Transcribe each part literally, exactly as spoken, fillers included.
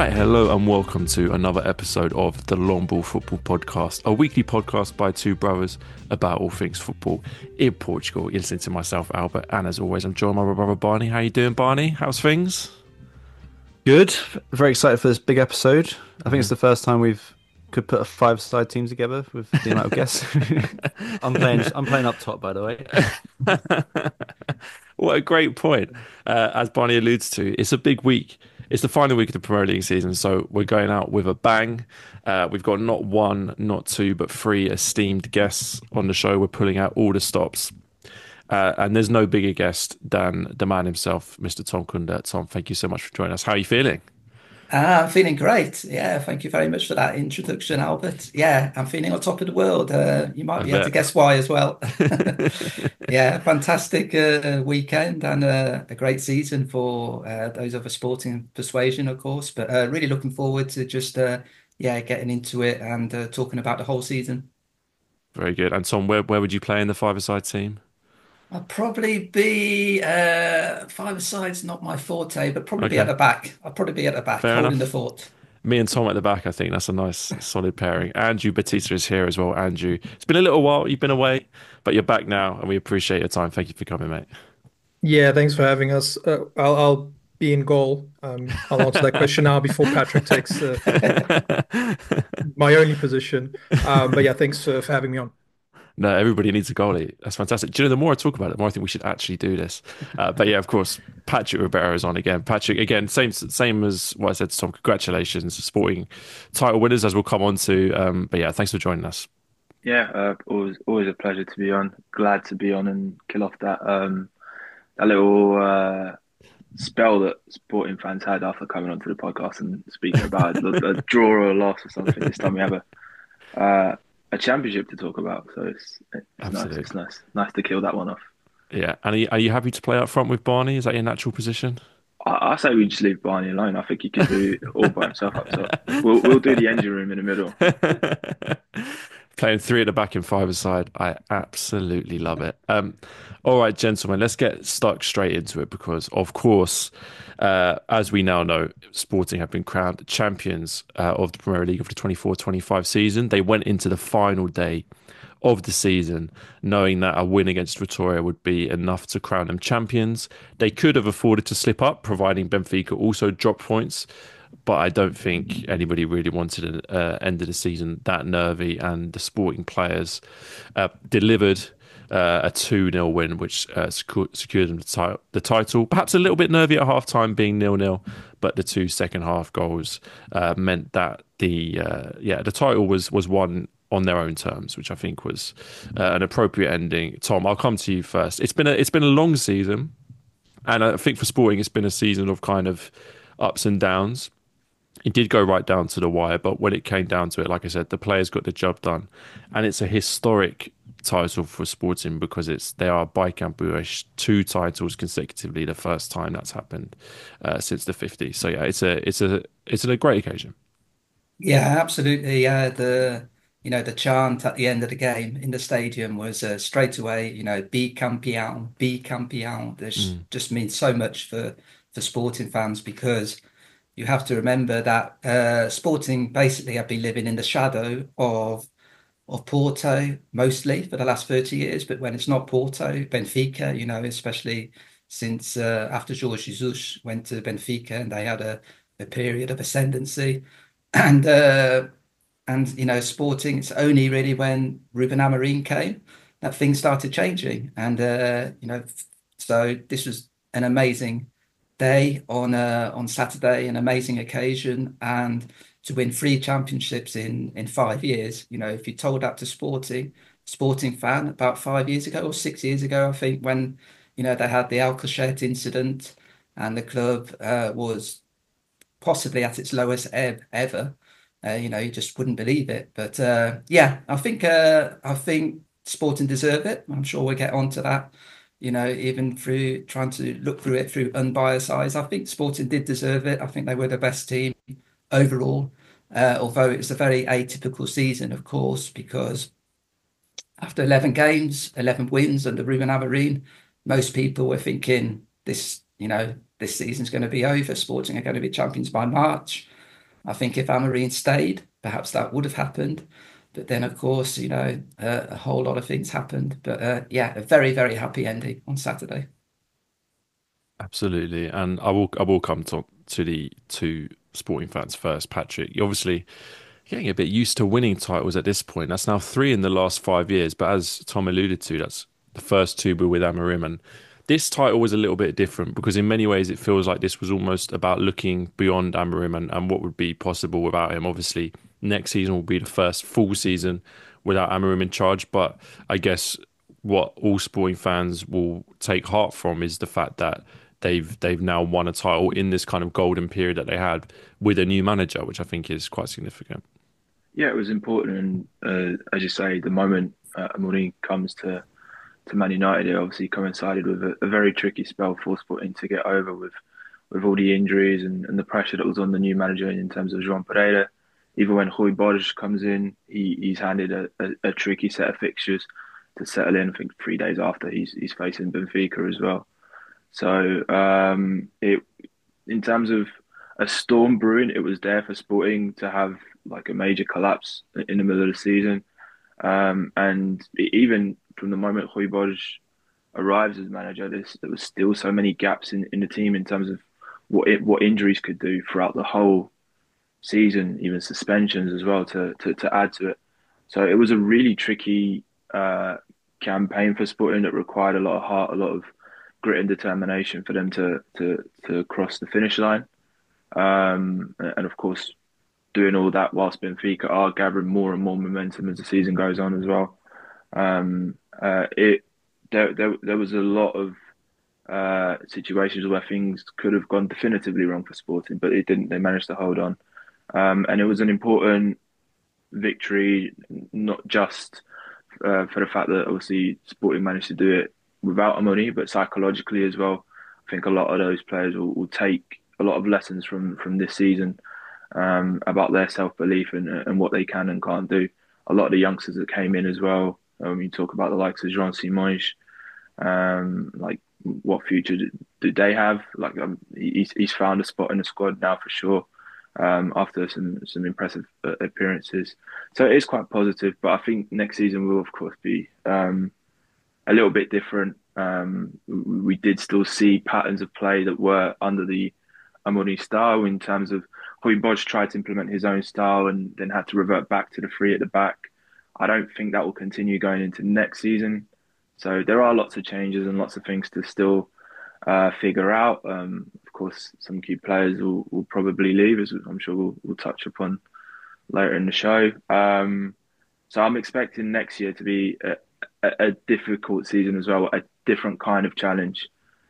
Hi, hello, and welcome to another episode of the Long Ball Football Podcast, a weekly podcast by two brothers about all things football in Portugal. You're listening to myself, Albert, and as always, I'm joined by my brother Barney. How you doing, Barney? How's things? Good. Very excited for this big episode. I think it's the first time we've could put a five-side team together with the amount of guests. I'm playing. I'm playing up top, by the way. What a great point. Uh, as Barney alludes to, it's a big week. It's the final week of the Premier League season, so we're going out with a bang. Uh, we've got not one, not two, but three esteemed guests on the show. We're pulling out all the stops. Uh, and there's no bigger guest than the man himself, Mister Tom Kunda. Tom, thank you so much for joining us. How are you feeling? Ah, I'm feeling great. Yeah, thank you very much for that introduction, Albert. Yeah, I'm feeling on top of the world. Uh, you might I be able to bet. guess why as well. Yeah, fantastic uh, weekend and uh, a great season for uh, those of a sporting persuasion, of course. But uh, really looking forward to just uh, yeah getting into it and uh, talking about the whole season. Very good. And Tom, where, where would you play in the five-a-side team? I'll probably be uh, five sides, not my forte, but probably be at Okay, the back. I'll probably be at the back, fair holding the enough. fort. Me and Tom at the back, I think that's a nice, solid pairing. Andrew Batista is here as well. Andrew, it's been a little while. You've been away, but you're back now, and we appreciate your time. Thank you for coming, mate. Yeah, thanks for having us. Uh, I'll, I'll be in goal. Um, I'll answer that question now before Patrick takes uh, my only position. Um, but yeah, thanks uh, for having me on. No, everybody needs a goalie. That's fantastic. Do you know, the more I talk about it, the more I think we should actually do this. Uh, but yeah, of course, Patrick Ribeiro is on again. Patrick, again, same same as what I said to Tom. Congratulations, sporting title winners, as we'll come on to. Um, but yeah, thanks for joining us. Yeah, uh, always always a pleasure to be on. Glad to be on and kill off that um that little uh, spell that sporting fans had after coming onto the podcast and speaking about a, a draw or a loss or something. This time we have a uh, a championship to talk about, so it's it's nice. Absolutely. It's nice nice to kill that one off. Yeah. And are you, are you happy to play up front with Barney? Is that your natural position? I, I say we just leave Barney alone. I think he can do it all by himself up top. We'll we'll do the engine room in the middle. Playing three at the back in five aside. I absolutely love it. Um, all right, gentlemen, let's get stuck straight into it because, of course, uh, as we now know, Sporting have been crowned champions uh, of the Premier League of the twenty-four twenty-five season. They went into the final day of the season knowing that a win against Vitória would be enough to crown them champions. They could have afforded to slip up, providing Benfica also dropped points. But I don't think anybody really wanted an uh, end of the season that nervy, and the Sporting players uh, delivered uh, a two nil win, which uh, secu- secured them the, ti- the title. Perhaps a little bit nervy at half time, being nil nil, but the two second half goals uh, meant that the uh, yeah the title was was won on their own terms, which I think was uh, an appropriate ending. Tom, I'll come to you first. It's been a it's been a long season, and I think for Sporting, it's been a season of kind of ups and downs. It did go right down to the wire, but when it came down to it, like I said, the players got the job done, and it's a historic title for Sporting because it's they are bicampeões, two titles consecutively, the first time that's happened uh, since the fifties. So yeah, it's a it's a it's a great occasion. Yeah, absolutely. Yeah, the you know the chant at the end of the game in the stadium was uh, straight away. You know, "Be campeão, be campeão." This Mm, just means so much for for sporting fans because you have to remember that uh, Sporting basically have been living in the shadow of of Porto mostly for the last thirty years. But when it's not Porto, Benfica, you know, especially since uh, after Jorge Jesus went to Benfica and they had a, a period of ascendancy. And uh, and you know, Sporting, it's only really when Ruben Amorim came that things started changing. And uh, you know, so this was an amazing day on uh, on Saturday, an amazing occasion, and to win three championships in in five years. You know, if you told that to Sporting, Sporting fan about five years ago or six years ago, I think when you know they had the Alcochete incident and the club uh, was possibly at its lowest ebb ever. Uh, you know, you just wouldn't believe it. But uh, yeah, I think uh, I think Sporting deserve it. I'm sure we'll get onto that. You know, even through trying to look through it through unbiased eyes, I think Sporting did deserve it. I think they were the best team overall. Uh, although it was a very atypical season, of course, because after eleven games, eleven wins under Ruben Amorim, most people were thinking this, you know, this season's going to be over. Sporting are going to be champions by March. I think if Amorim stayed, perhaps that would have happened. But then, of course, you know, uh, a whole lot of things happened. But uh, yeah, a very, very happy ending on Saturday. Absolutely. And I will I will come to to the two sporting fans first, Patrick. You're obviously getting a bit used to winning titles at this point. That's now three in the last five years. But as Tom alluded to, that's the first two were with Amorim. And this title was a little bit different because in many ways it feels like this was almost about looking beyond Amorim and, and what would be possible without him. Obviously, next season will be the first full season without Amorim in charge. But I guess what all sporting fans will take heart from is the fact that they've they've now won a title in this kind of golden period that they had with a new manager, which I think is quite significant. Yeah, it was important, and uh, as you say, the moment uh, Amorim comes to to Man United, it obviously coincided with a, a very tricky spell for Sporting to get over with with all the injuries and, and the pressure that was on the new manager in terms of João Pereira. Even when Rui Borges comes in, he, he's handed a, a, a tricky set of fixtures to settle in. I think three days after he's he's facing Benfica as well. So um, it in terms of a storm brewing, it was there for Sporting to have like a major collapse in the middle of the season. Um, and even from the moment Rui Borges arrives as manager, there's, there was still so many gaps in, in the team in terms of what it, what injuries could do throughout the whole season, even suspensions as well to, to, to add to it. So it was a really tricky uh, campaign for Sporting that required a lot of heart, a lot of grit and determination for them to to to cross the finish line. Um, and of course, doing all that whilst Benfica are gathering more and more momentum as the season goes on as well. Um, uh, it there, there there was a lot of uh, situations where things could have gone definitively wrong for Sporting, but it didn't. They managed to hold on, um, and it was an important victory, not just uh, for the fact that obviously Sporting managed to do it without Amorim, but psychologically as well. I think a lot of those players will, will take a lot of lessons from from this season um, about their self belief and and what they can and can't do. A lot of the youngsters that came in as well. Um, you talk about the likes of Jean Simões, um, like what future do, do they have? Like um, he's he's found a spot in the squad now for sure. Um, after some some impressive uh, appearances, so it is quite positive. But I think next season will of course be um, a little bit different. Um, we did still see patterns of play that were under the Amorim style in terms of Rui Borges tried to implement his own style and then had to revert back to the three at the back. I don't think that will continue going into next season. So there are lots of changes and lots of things to still uh, figure out. Um, of course, some key players will, will probably leave, as I'm sure we'll, we'll touch upon later in the show. Um, so I'm expecting next year to be a, a, a difficult season as well, a different kind of challenge.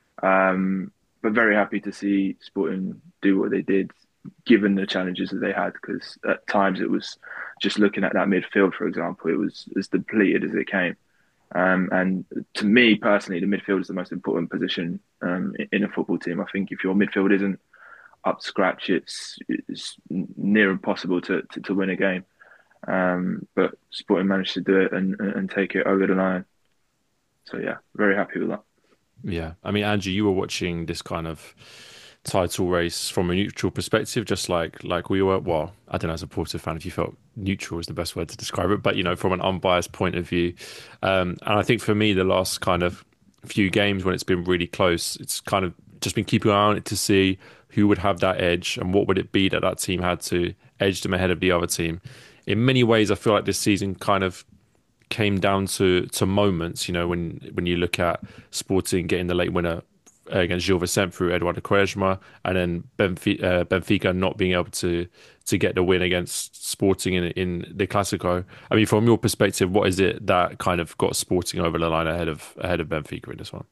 Um, but very happy to see Sporting do what they did, given the challenges that they had, because at times it was just looking at that midfield, for example, it was as depleted as it came. Um, and to me personally, the midfield is the most important position um, in a football team. I think if your midfield isn't up to scratch, it's, it's near impossible to, to, to win a game. Um, but Sporting managed to do it and, and take it over the line. So yeah, very happy with that. Yeah, I mean, Andrew, you were watching this kind of title race from a neutral perspective, just like like we were. Well, I don't know, as a Porto fan, if you felt neutral is the best word to describe it, but you know, from an unbiased point of view. Um, and I think for me, the last kind of few games when it's been really close, it's kind of just been keeping an eye on it to see who would have that edge and what would it be that that team had to edge them ahead of the other team. In many ways, I feel like this season kind of came down to to moments. You know, when when you look at Sporting getting the late winner against Gil Vicente through Eduardo Quaresma, and then Benfica, uh, Benfica not being able to to get the win against Sporting in in the Clásico. I mean, from your perspective, what is it that kind of got Sporting over the line ahead of ahead of Benfica in this one?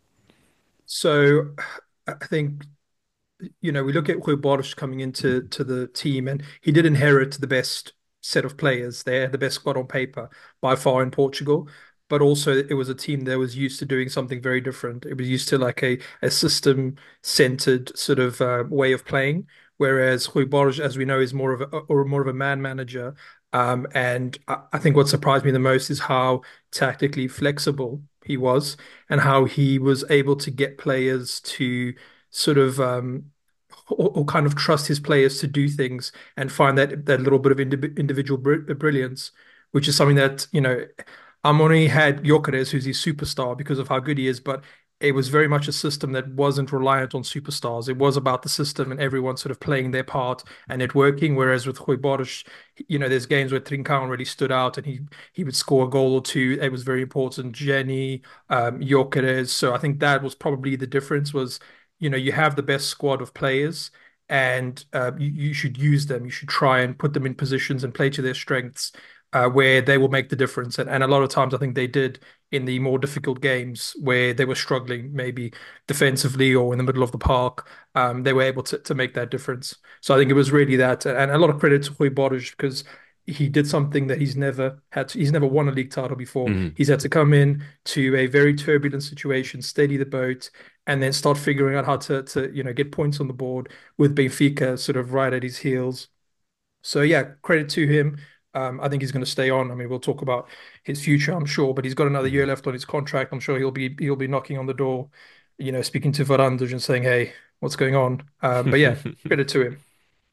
So I think, you know, we look at Rui Borges coming into to the team, and he did inherit the best set of players there, the best squad on paper by far in Portugal. But also it was a team that was used to doing something very different. It was used to like a, a system-centered sort of uh, way of playing, whereas Rui Borges, as we know, is more of a or more of a man manager. Um, and I, I think what surprised me the most is how tactically flexible he was and how he was able to get players to sort of um, or, or kind of trust his players to do things and find that that little bit of indi individual br brilliance, which is something that, you know, Amoni had Gyökeres, who's his superstar because of how good he is, but it was very much a system that wasn't reliant on superstars. It was about the system and everyone sort of playing their part and it working. Whereas with Rui Borges, you know, there's games where Trincão really stood out and he he would score a goal or two. It was very important. Jenny, um, Gyökeres. So I think that was probably the difference was, you know, you have the best squad of players and uh, you, you should use them. You should try and put them in positions and play to their strengths uh, where they will make the difference. And, and a lot of times I think they did in the more difficult games where they were struggling, maybe defensively or in the middle of the park. Um, they were able to, to make that difference. So I think it was really that. And a lot of credit to Rui Borges because he did something that he's never had to, he's never won a league title before. Mhm. He's had to come in to a very turbulent situation, steady the boat, and then start figuring out how to to you know get points on the board with Benfica sort of right at his heels. So yeah, credit to him. Um, I think he's going to stay on. I mean, we'll talk about his future, I'm sure, but he's got another year Mhm. left on his contract. I'm sure he'll be he'll be knocking on the door, you know, speaking to Varandas and saying, "Hey, what's going on?" Um, but yeah, credit to him.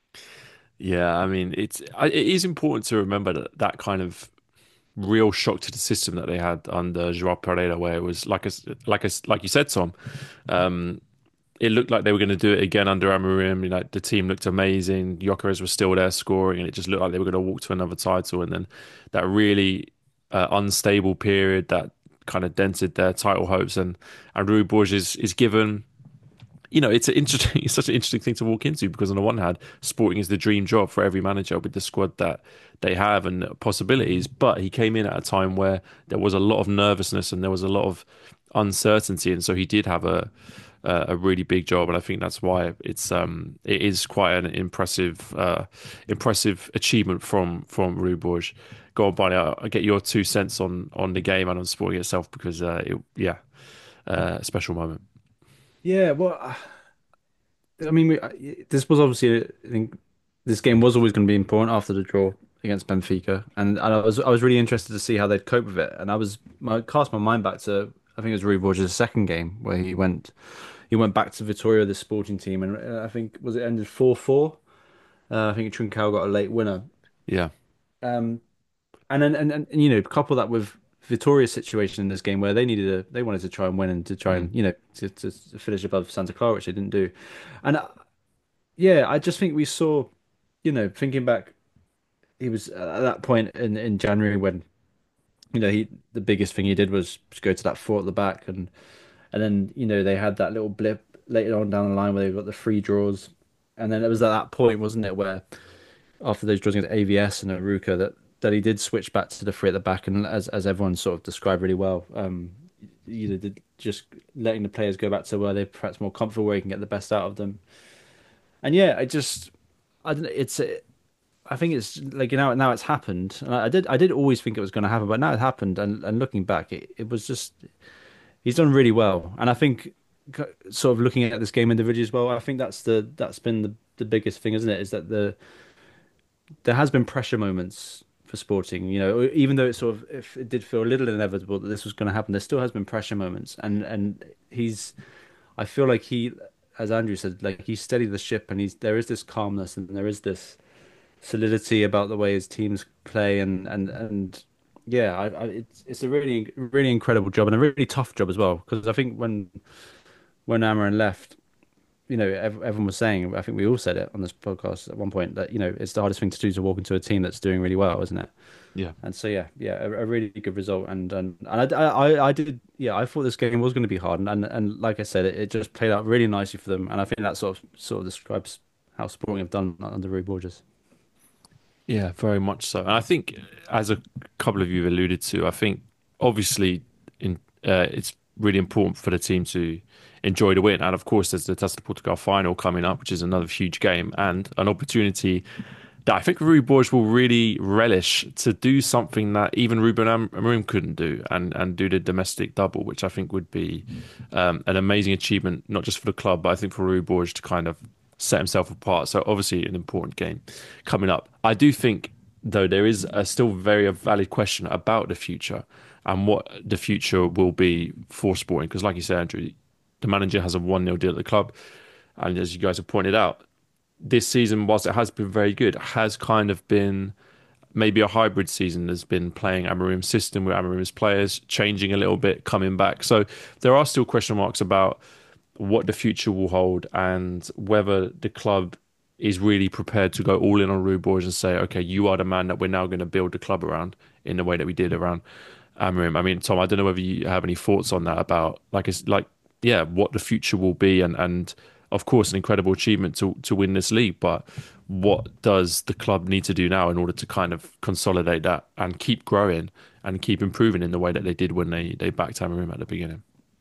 Yeah, I mean, it's I- it is important to remember that that kind of real shock to the system that they had under Joao Pereira, where it was like a, like a, like you said, Tom. Um, it looked like they were going to do it again under Amorim. You know, the team looked amazing. Gyökeres was still there scoring, and it just looked like they were going to walk to another title. And then that really uh, unstable period that kind of dented their title hopes. And and Rui Borges is, is given. You know, it's an interesting, it's such an interesting thing to walk into because on the one hand, Sporting is the dream job for every manager with the squad that they have and possibilities. But he came in at a time where there was a lot of nervousness and there was a lot of uncertainty, and so he did have a a, a really big job, and I think that's why it's um it is quite an impressive uh impressive achievement from from Rui Borges. Go on, Barney. I'll, I'll get your two cents on on the game and on Sporting itself because uh, it, yeah, uh, a special moment. Yeah, well, I I mean, we, I- this was obviously, I think, this game was always going to be important after the draw against Benfica, and, and I was I was really interested to see how they'd cope with it, and I was I cast my mind back to I think it was Rui Borges' second game where he went he went back to Vitória, the Sporting team, and uh, I think was it ended four four. Uh, I think Trincão got a late winner. Yeah. Um, and then and, and, and you know couple that with Vitoria's situation in this game where they needed a they wanted to try and win and to try Mm. and you know to, to finish above Santa Clara, which they didn't do. And uh, yeah, I just think we saw, you know, thinking back, he was at that point in in January when you know he the biggest thing he did was go to that four at the back, and and then you know they had that little blip later on down the line where they got the free draws, and then it was at that point, wasn't it, where after those draws against A V S and Aruca that that he did switch back to the three at the back, and as as everyone sort of described really well, um, either did just letting the players go back to where they're perhaps more comfortable, where you can get the best out of them. And yeah, I just I don't know, it's I think it's like now now it's happened. And I I did I did always think it was going to happen, but now it happened, and and looking back, it, it was just he's done really well, and I think c- sort of looking at this game individually as well, I think that's the that's been the the biggest thing, isn't it? Is that the there has been pressure moments for Sporting, you know, even though it sort of if it did feel a little inevitable that this was going to happen, there still has been pressure moments, and and he's, I feel like he, as Andrew said, like he's steadied the ship, and he's there is this calmness and there is this solidity about the way his teams play, and and and yeah, I, I it's it's a really really incredible job and a really tough job as well because I think when when Amarin left, you know, ev everyone was saying, I think we all said it on this podcast at one point that, you know, it's the hardest thing to do to walk into a team that's doing really well, isn't it? Yeah. And so, yeah, yeah, a, a really good result. And and, and I, I, I did, yeah, I thought this game was going to be hard. And, and, and like I said, it, it just played out really nicely for them. And I think that sort of sort of describes how Sporting have done under Rui Borges. Yeah, very much so. And I think, as a couple of you have alluded to, I think obviously in uh, it's really important for the team to enjoy the win. And of course, there's the Taça de Portugal final coming up, which is another huge game and an opportunity that I think Rui Borges will really relish to do something that even Ruben Am- Amorim couldn't do, and and do the domestic double, which I think would be um, an amazing achievement, not just for the club, but I think for Rui Borges to kind of set himself apart. So obviously an important game coming up. I do think, though, there is a still very valid question about the future and what the future will be for Sporting, because like you said, Andrew, the manager has a one nil deal at the club. And as you guys have pointed out, this season, whilst it has been very good, has kind of been maybe a hybrid season. Has been playing Amorim's system with Amorim's players, changing a little bit, coming back. So there are still question marks about what the future will hold and whether the club is really prepared to go all in on Ruud Borges and say, okay, you are the man that we're now going to build the club around in the way that we did around Amorim. I mean, Tom, I don't know whether you have any thoughts on that about like it's like yeah, what the future will be and and of course an incredible achievement to to win this league, but what does the club need to do now in order to kind of consolidate that and keep growing and keep improving in the way that they did when they they backed Amorim at the beginning?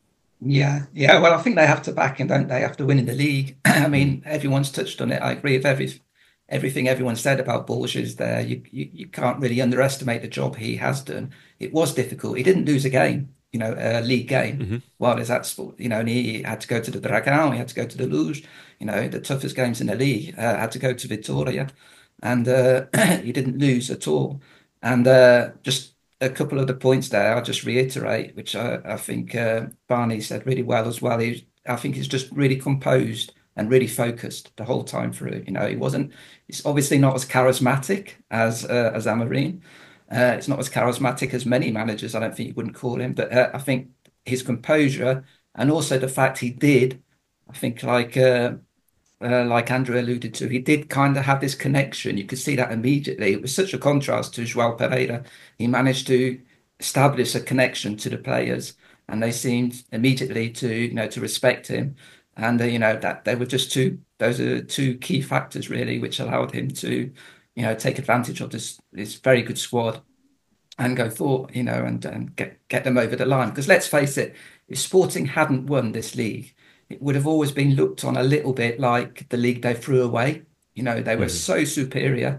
Yeah, yeah. Well, I think they have to back him, don't they? After winning the league. I mean, everyone's touched on it. I agree with every everything everyone said about Borges there. You, you you can't really underestimate the job he has done. It was difficult. He didn't lose a game, you know, a league game Mm-hmm. while he's at sport, you know, and he had to go to the Dragão, he had to go to the Luz, you know, the toughest games in the league, uh, had to go to Vitória, and uh, he didn't lose at all. And uh, just a couple of the points there, I'll just reiterate, which I, I think uh, Barney said really well as well. He, I think he's just really composed and really focused the whole time through. You know, he wasn't. He's obviously not as charismatic as uh, as Amorim. Uh, it's not as charismatic as many managers. I don't think you wouldn't call him, but uh, I think his composure and also the fact he did. I think like. Uh, uh, like Andrew alluded to, he did kind of have this connection. You could see that immediately. It was such a contrast to Joao Pereira. He managed to establish a connection to the players, and they seemed immediately to, you know, to respect him. And uh, you know that they were just two. Those are two key factors really, which allowed him to, you know, take advantage of this this very good squad and go for, you know, and, and get get them over the line. Because let's face it, if Sporting hadn't won this league, it would have always been looked on a little bit like the league they threw away. You know, they were Mm-hmm. so superior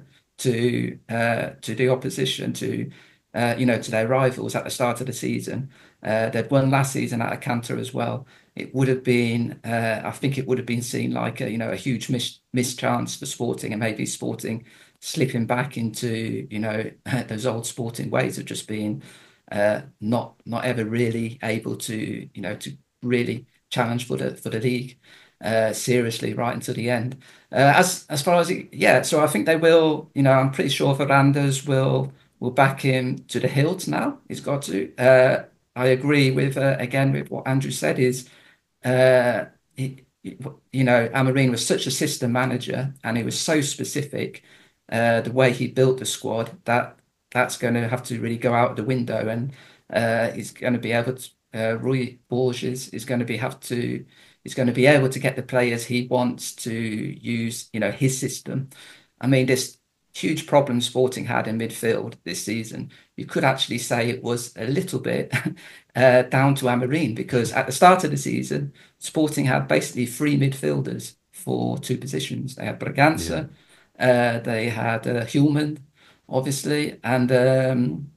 to uh, to the opposition, to uh, you know, to their rivals at the start of the season. Uh, they'd won last season at Acanto as well. It would have been, uh, I think, it would have been seen like a, you know, a huge miss mischance for Sporting, and maybe Sporting slipping back into, you know, those old Sporting ways of just being uh, not not ever really able to, you know, to really challenge for the for the league uh, seriously right until the end. Uh, as as far as it, yeah, so I think they will. You know, I'm pretty sure Varandas will will back him to the hilt now. He's got to. Uh, I agree with uh, again with what Andrew said. Is uh, he, you know, Amorim was such a system manager, and he was so specific. Uh, the way he built the squad, that that's going to have to really go out the window, and uh, he's going to be able to. Uh, Rui Borges is going to be have to is going to be able to get the players he wants to use, you know, his system. I mean, this huge problem Sporting had in midfield this season, you could actually say it was a little bit uh, down to Amorim, because at the start of the season, Sporting had basically three midfielders for two positions. They had Bragança, uh, they had uh, Hulman, obviously, and um,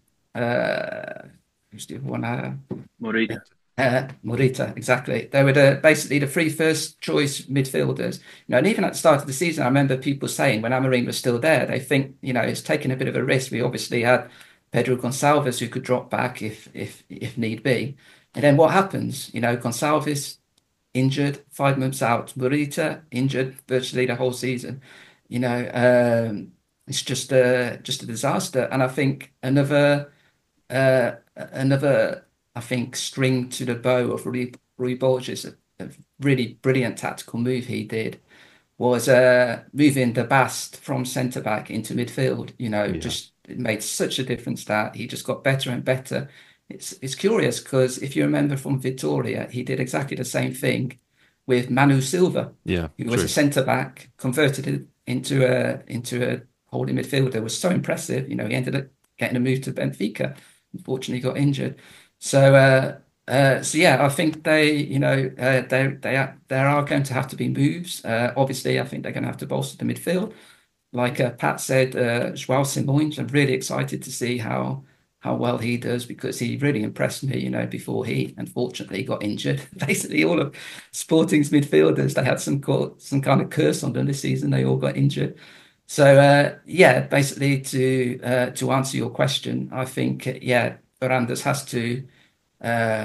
uh, who's the other one? Uh, Morita. uh, Morita, exactly. They were the, basically the three first choice midfielders. You know, and even at the start of the season, I remember people saying when Amorim was still there, they think, you know, it's taking a bit of a risk. We obviously had Pedro Gonçalves who could drop back if if if need be. And then what happens? You know, Gonçalves injured, five months out. Morita injured virtually the whole season. You know, um, it's just a just a disaster. And I think another uh, another I think string to the bow of Rui, Rui Borges, a, a really brilliant tactical move he did, was uh, moving the Bast from centre back into midfield. You know, Yeah. just it made such a difference that he just got better and better. It's it's curious because if you remember from Vitória, he did exactly the same thing with Manu Silva, Yeah, who was true. a centre back, converted it into a into a holding midfielder. It was so impressive. You know, he ended up getting a move to Benfica. Unfortunately, got injured. So, uh, uh, so yeah, I think they, you know, uh, they they are, there are going to have to be moves. Uh, obviously, I think they're going to have to bolster the midfield. Like uh, Pat said, uh, João Simões, I'm really excited to see how how well he does, because he really impressed me, you know, before he unfortunately got injured. Basically, all of Sporting's midfielders, they had some some kind of curse on them this season. They all got injured. So uh, yeah, basically to uh, to answer your question, I think uh, yeah, Varandas has to uh,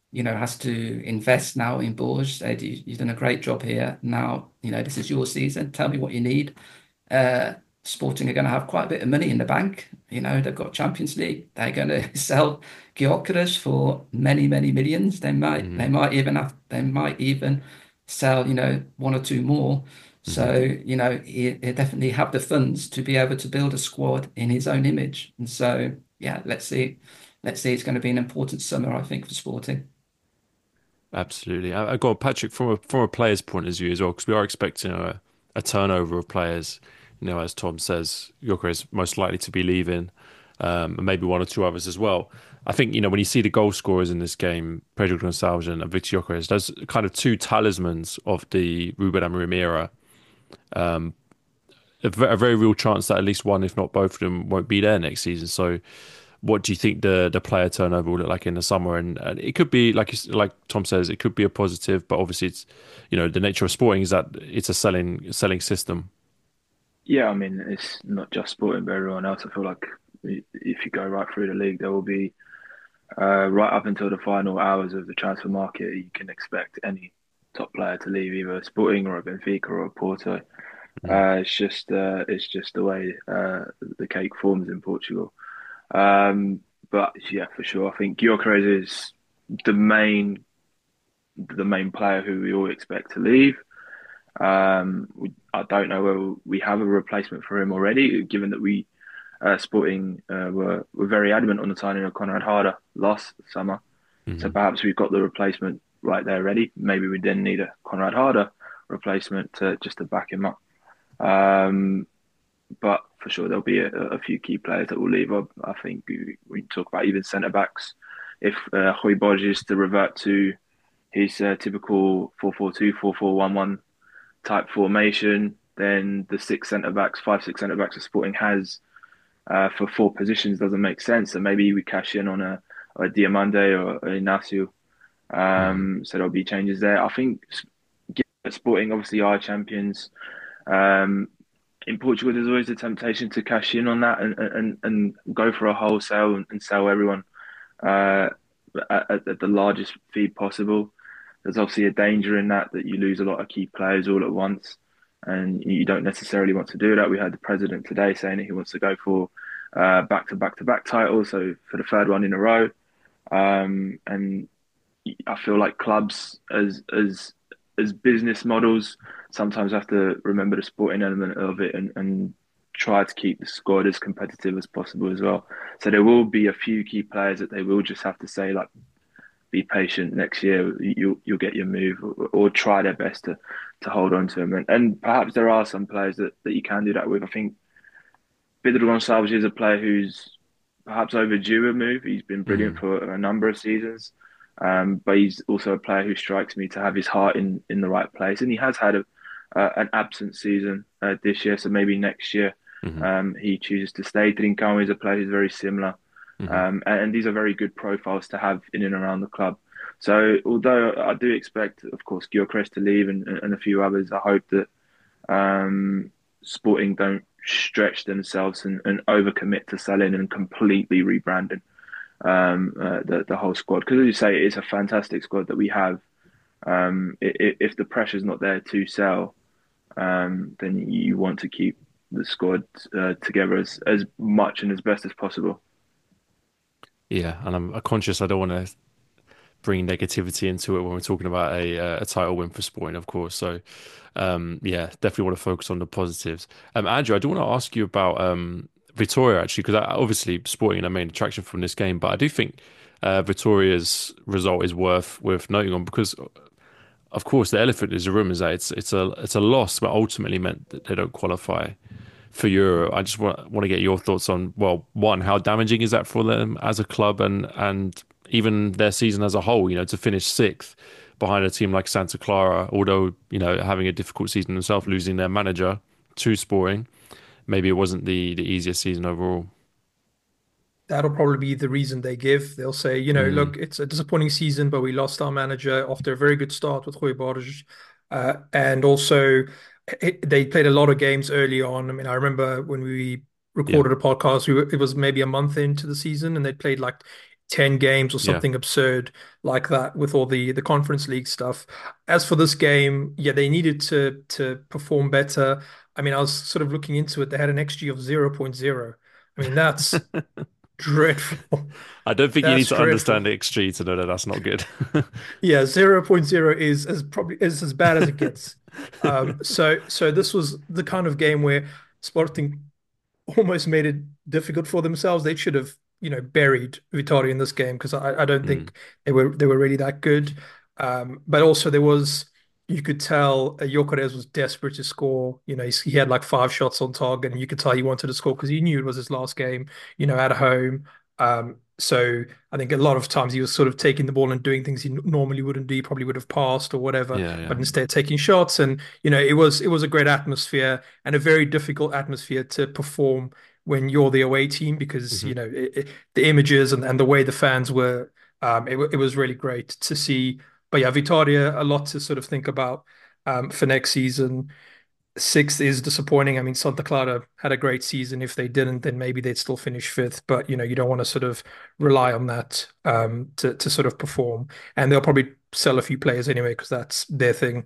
you know, has to invest now in Borges. Said, you, you've done a great job here. Now, you know, this is your season. Tell me what you need. Uh, Sporting are going to have quite a bit of money in the bank. You know, they've got Champions League. They're going to sell Gyökeres for many, many millions. They might, they Hmm. might even have, they might even sell, you know, one or two more. Hmm. So, you know, he, he definitely have the funds to be able to build a squad in his own image. And so, yeah, let's see. Let's see. It's going to be an important summer, I think, for Sporting. Absolutely. I, I got Patrick from a from a player's point of view as well, because we are expecting a, a turnover of players. You know, as Tom says, Yorker is most likely to be leaving, um, and maybe one or two others as well. I think, you know, when you see the goal scorers in this game, Pedro Gonçalves and Victor Gyökeres, those kind of two talismans of the Ruben Amorim era. A, ve- a very real chance that at least one, if not both of them, won't be there next season. So, what do you think the the player turnover will look like in the summer? And, and it could be like you s- like Tom says, it could be a positive, but obviously it's, you know, the nature of sporting is that it's a selling selling system. Yeah, I mean, it's not just Sporting, but everyone else. I feel like if you go right through the league, there will be uh, right up until the final hours of the transfer market, you can expect any top player to leave, either Sporting or a Benfica or a Porto. Mm. Uh, it's just uh, it's just the way uh, the cake forms in Portugal. Um, but yeah, for sure, I think Gyökeres is the main the main player who we all expect to leave. Um, we, I don't know whether we have a replacement for him already, given that we uh, Sporting uh, were were very adamant on the signing of Conrad Harder last summer. So Hmm. perhaps we've got the replacement right there ready. Maybe we then need a Conrad Harder replacement to just to back him up. Um, but for sure, there'll be a, a few key players that will leave. I, I think we, we talk about even centre backs. If uh, Rui Borges to revert to his uh, typical four four two, four four one one type formation, then the six centre backs, five, six centre backs of Sporting has uh, for four positions doesn't make sense. So maybe we cash in on a, a Diamande or a Inacio. Hmm. Um, so there'll be changes there. I think Sporting obviously are champions. Um, in Portugal, there's always a temptation to cash in on that and and, and go for a wholesale and, and sell everyone uh, at, at the largest fee possible. There's obviously a danger in that that you lose a lot of key players all at once, and you don't necessarily want to do that. We had the president today saying that he wants to go for uh, back to back to back titles, so for the third one in a row. Um, and I feel like clubs as as as business models sometimes have to remember the sporting element of it and, and try to keep the squad as competitive as possible as well. So there will be a few key players that they will just have to say like be patient next year. You'll you'll get your move, or, or try their best to to hold on to them. And, and perhaps there are some players that, that you can do that with. I think Pedro Gonçalves is a player who's perhaps overdue a move. He's been brilliant Hmm. for a number of seasons, um, but he's also a player who strikes me to have his heart in in the right place. And he has had a uh, an absent season uh, this year, so maybe next year Hmm. um, he chooses to stay. Trincão is a player who's very similar. Hmm. Um, and, and these are very good profiles to have in and around the club. So, although I do expect, of course, Gyökeres to leave and, and a few others, I hope that um, Sporting don't stretch themselves and, and overcommit to selling and completely rebranding um, uh, the the whole squad. Because as you say, it's a fantastic squad that we have. Um, i- if the pressure's not there to sell, um, then you want to keep the squad uh, together as as much and as best as possible. Yeah, and I'm conscious I don't want to bring negativity into it when we're talking about a uh, a title win for Sporting, of course. So, um, yeah, definitely want to focus on the positives. Um, Andrew, I do want to ask you about um, Victoria actually, because obviously Sporting are the main attraction from this game, but I do think uh, Victoria's result is worth worth noting on because, of course, the elephant in the room is that it's it's a it's a loss, but ultimately meant that they don't qualify for Euro. I just want want to get your thoughts on, well, one, how damaging is that for them as a club and and even their season as a whole, you know, to finish sixth behind a team like Santa Clara, although, you know, having a difficult season themselves, losing their manager to Sporting, maybe it wasn't the the easiest season overall. That'll probably be the reason they give. They'll say, you know, Mm, look, it's a disappointing season, but we lost our manager after a very good start with Rui Borges. Uh, and also, it, they played a lot of games early on. I mean, I remember when we yeah. recorded a podcast, we were, it was maybe a month into the season, and they played like ten games or Yeah. something absurd like that with all the the Conference League stuff. As for this game, yeah, they needed to to perform better. I mean, I was sort of looking into it. They had an X G of zero point zero. I mean, that's dreadful. I don't think you need That's to understand dreadful. the X G to know that that's not good. Yeah, zero point zero is as probably is as bad as it gets. Um, so so this was the kind of game where Sporting almost made it difficult for themselves. They should have, you know, buried Vitória in this game because I, I don't Mm, think they were they were really that good. Um, but also there was you could tell uh, Gyökeres was desperate to score. You know, he, he had like five shots on target, and you could tell he wanted to score because he knew it was his last game. You know, at home. Um, so I think a lot of times he was sort of taking the ball and doing things he n- normally wouldn't do. He probably would have passed or whatever, yeah, but yeah. instead taking shots. And you know, it was it was a great atmosphere and a very difficult atmosphere to perform when you're the away team because Hmm. you know it, it, the images and, and the way the fans were. Um, it, wa- it was really great to see. But yeah, Vitória, a lot to sort of think about um, for next season. Sixth is disappointing. I mean, Santa Clara had a great season. If they didn't, then maybe they'd still finish fifth. But you know, you don't want to sort of rely on that um, to to sort of perform. And they'll probably sell a few players anyway because that's their thing.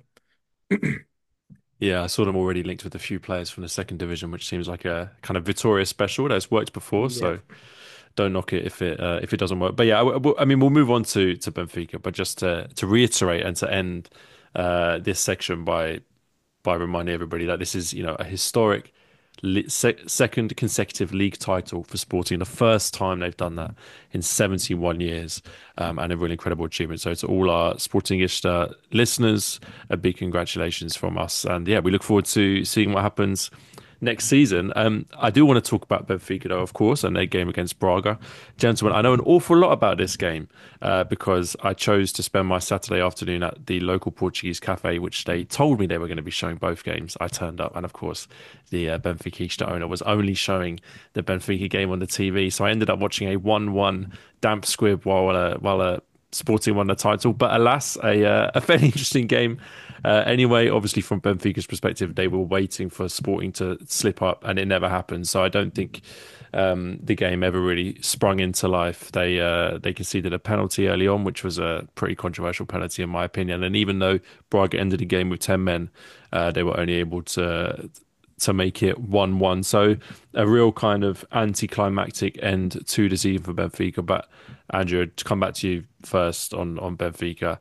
Yeah, I saw them already linked with a few players from the second division, which seems like a kind of Victoria special that's worked before. Yeah. So don't knock it if it uh, if it doesn't work. But yeah, I, w- I mean, we'll move on to to Benfica, but just to to reiterate and to end uh, this section by by reminding everybody that this is, you know, a historic le sec second consecutive league title for Sporting, the first time they've done that in seventy-one years, um, and a really incredible achievement. So to all our Sportingista listeners, a big congratulations from us. And yeah, we look forward to seeing what happens next season. Um, I do want to talk about Benfica, though, of course, and their game against Braga. Gentlemen, I know an awful lot about this game uh, because I chose to spend my Saturday afternoon at the local Portuguese cafe, which they told me they were going to be showing both games. I turned up, and of course, the uh, Benfica owner was only showing the Benfica game on the T V. So I ended up watching a one one damp squib while uh, while uh, Sporting won the title. But alas, a uh, a fairly interesting game. Uh, anyway, obviously from Benfica's perspective, they were waiting for Sporting to slip up, and it never happened. So I don't think um, the game ever really sprung into life. They uh, they conceded a penalty early on, which was a pretty controversial penalty in my opinion. And even though Braga ended the game with ten men, uh, they were only able to to make it one one. So a real kind of anticlimactic end to the season for Benfica. But Andrew, to come back to you first on on Benfica.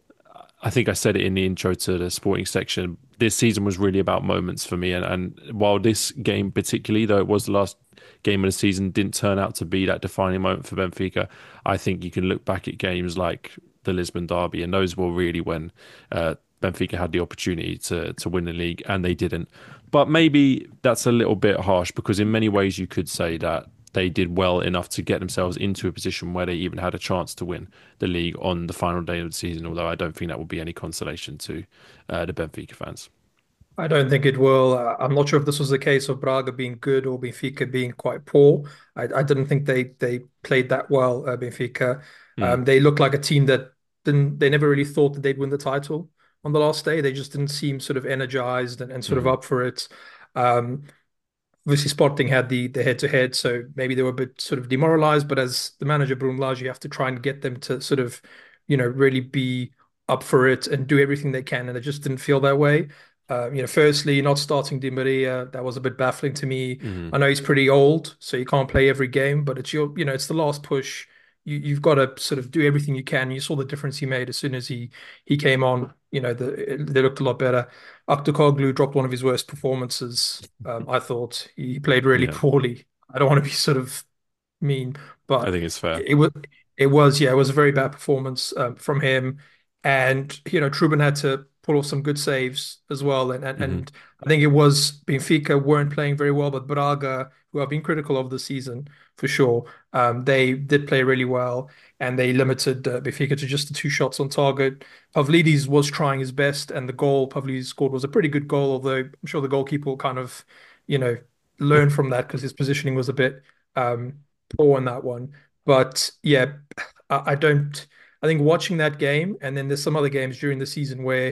I think I said it in the intro to the sporting section. This season was really about moments for me, and, and while this game particularly, though it was the last game of the season, didn't turn out to be that defining moment for Benfica, I think you can look back at games like the Lisbon derby, and those were really when uh, Benfica had the opportunity to to win the league, and they didn't. But maybe that's a little bit harsh because in many ways you could say that they did well enough to get themselves into a position where they even had a chance to win the league on the final day of the season, although I don't think that will be any consolation to uh, the Benfica fans. I don't think it will. Uh, I'm not sure if this was the case of Braga being good or Benfica being quite poor. I, I didn't think they they played that well, uh, Benfica. Mm, Um, they looked like a team that didn't. They never really thought that they'd win the title on the last day. They just didn't seem sort of energized and, and sort of mm, up for it. Um, Obviously, Sporting had the the head to head, so maybe they were a bit sort of demoralized. But as the manager, Bruno Lage, you have to try and get them to sort of, you know, really be up for it and do everything they can. And it just didn't feel that way. Uh, you know, firstly, not starting Di Maria, that was a bit baffling to me. mm, I know he's pretty old, so you can't play every game, but it's your, you know, it's the last push. You, you've got to sort of do everything you can. You saw the difference he made as soon as he he came on. You know, the, they looked a lot better. Aktoglu dropped one of his worst performances. Um, I thought he played really yeah, poorly. I don't want to be sort of mean, I but think it's fair. it was it was yeah, it was a very bad performance um, from him. And you know, Truban had to pull off some good saves as well. And and, Hmm. and I think it was Benfica weren't playing very well, but Braga, who I've been critical of the season for sure, um, they did play really well, and they limited uh, Benfica to just the two shots on target. Pavlidis was trying his best, and the goal Pavlidis scored was a pretty good goal, although I'm sure the goalkeeper will kind of, you know, learn from that because his positioning was a bit um, poor in that one. But yeah, I, I don't. I think watching that game, and then there's some other games during the season where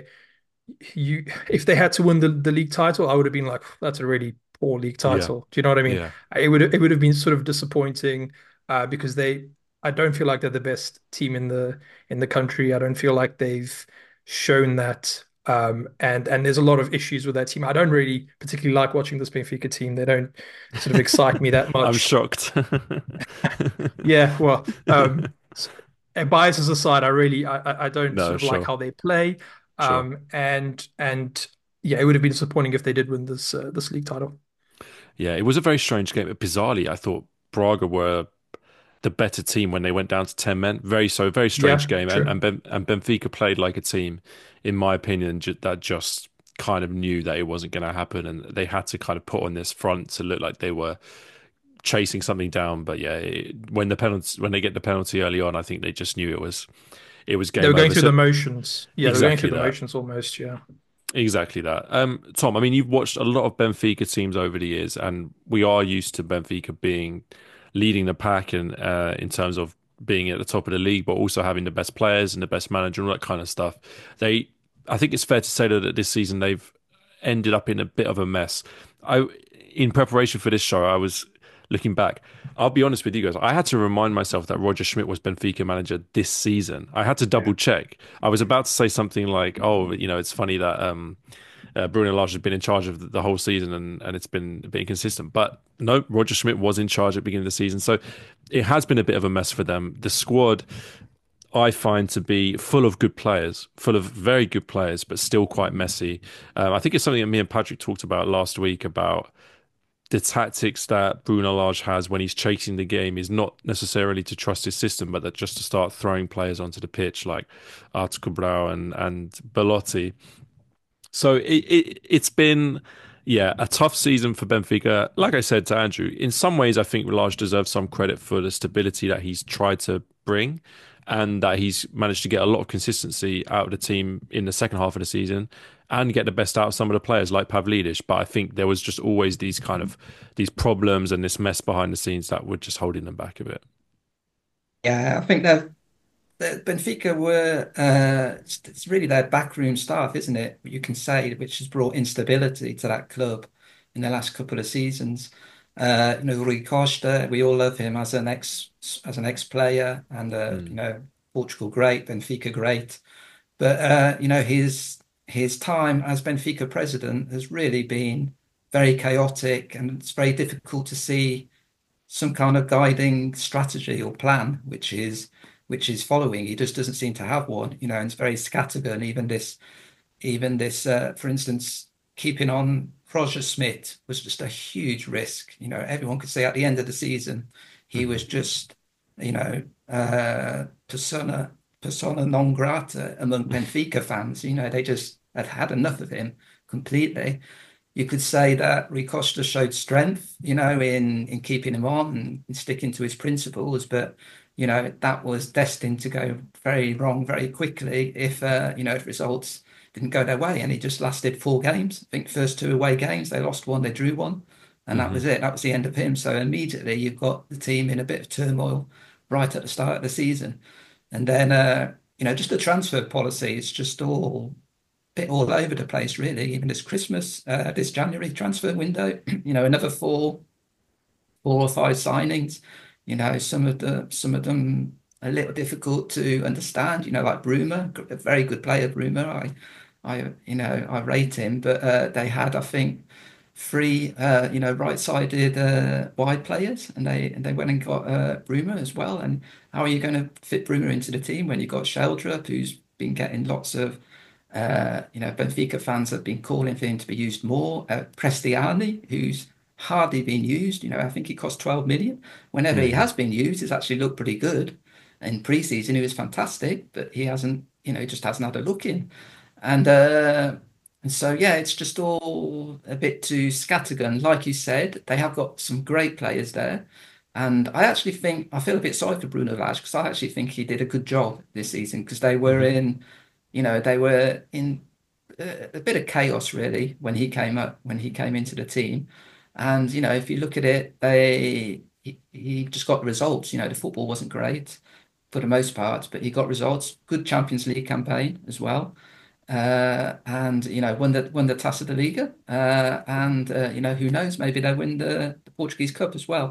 you, if they had to win the, the league title, I would have been like, that's a really poor league Yeah, title. Do you know what I mean? yeah, It would it would have been sort of disappointing uh, because they, I don't feel like they're the best team in the in the country. I don't feel like they've shown that. Um, and and there's a lot of issues with that team. I don't really particularly like watching this Benfica team. They don't sort of excite me that I'm much. shocked. Yeah, well, um, s- and biases aside, I really I, I I don't No, sort of like sure, how they play. sure. Um, and and yeah, it would have been disappointing if they did win this uh, this league title. Yeah, it was a very strange game. Bizarrely, I thought Braga were the better team when they went down to ten men. Very so, very strange Yeah, game. And true. and, ben, and Benfica played like a team, in my opinion, ju that just kind of knew that it wasn't going to happen, and they had to kind of put on this front to look like they were chasing something down. But yeah, it, when the penalty, when they get the penalty early on, I think they just knew it was it was They were game going over. through So the motions. Yeah, they were going through exactly the that. motions almost. Yeah. Exactly that. Um, Tom, I mean, you've watched a lot of Benfica teams over the years, and we are used to Benfica being leading the pack and uh, in terms of being at the top of the league, but also having the best players and the best manager and all that kind of stuff. They, I think it's fair to say that this season they've ended up in a bit of a mess. I, in preparation for this show, I was looking back. I'll be honest with you guys. I had to remind myself that Roger Schmidt was Benfica manager this season. I had to double check. I was about to say something like, "Oh, you know, it's funny that um, uh, Bruno Lage has been in charge of the, the whole season and, and it's been a bit inconsistent." But no, Roger Schmidt was in charge at the beginning of the season, so it has been a bit of a mess for them. The squad I find to be full of good players, full of very good players, but still quite messy. Um, I think it's something that me and Patrick talked about last week about the tactics that Bruno Lage has when he's chasing the game is not necessarily to trust his system, but that just to start throwing players onto the pitch like Artur Cabral and and Belotti. So it, it it's been yeah a tough season for Benfica. Like I said to Andrew, in some ways I think Lage deserves some credit for the stability that he's tried to bring, and that he's managed to get a lot of consistency out of the team in the second half of the season, and get the best out of some of the players like Pavlidis. But I think there was just always these kind of these problems and this mess behind the scenes that were just holding them back a bit. Yeah, I think that that Benfica were uh, it's, it's really their backroom staff, isn't it? You can say, which has brought instability to that club in the last couple of seasons. Uh, you know, Rui Costa, we all love him as an ex as an ex-player and uh, you Mm. know, Portugal great, Benfica great. But uh, you know, his his time as Benfica president has really been very chaotic, and it's very difficult to see some kind of guiding strategy or plan, which is which is following. He just doesn't seem to have one, you know, and it's very scattergun. Even this, even this, uh, for instance, keeping on Roger Smith was just a huge risk. You know, everyone could say at the end of the season, he was Mhm. just, you know, uh, persona persona non grata among Benfica fans. You know, they just had had enough of him completely. You could say that Rui Costa showed strength, you know, in in keeping him on and sticking to his principles, but you know that was destined to go very wrong very quickly if uh, you know if results didn't go their way. And he just lasted four games. I think first two away games they lost one, they drew one, and that was Mhm. it. That was the end of him. So immediately you've got the team in a bit of turmoil right at the start of the season, and then uh, you know just the transfer policy is just all bit all over the place, really. Even this Christmas, uh, this January transfer window, you know, another four, four or five signings. You know, some of the some of them a little difficult to understand. You know, like Bruma, a very good player, Bruma. I, I, you know, I rate him, but uh, they had, I think, three, uh, you know, right-sided uh, wide players, and they and they went and got uh, Bruma as well. And how are you going to fit Bruma into the team when you've got Sheldrup, who's been getting lots of uh, you know, Benfica fans have been calling for him to be used more. Uh, Prestiani, who's hardly been used, you know, I think he cost twelve million. Whenever he Mhm. has been used, it's actually looked pretty good. In pre-season, he was fantastic, but he hasn't, you know, he just hasn't had a look in. And uh, and so yeah, it's just all a bit too scattergun. Like you said, they have got some great players there. And I actually think I feel a bit sorry for Bruno Lage because I actually think he did a good job this season because they were Mhm. in you know, they were in a, a bit of chaos really when he came up, when he came into the team. And, you know, if you look at it, they he, he just got the results. You know, the football wasn't great for the most part, but he got results. Good Champions League campaign as well. Uh, and you know, won the won the Taça da Liga. Uh, and uh, you know, who knows, maybe they win the, the Portuguese Cup as well.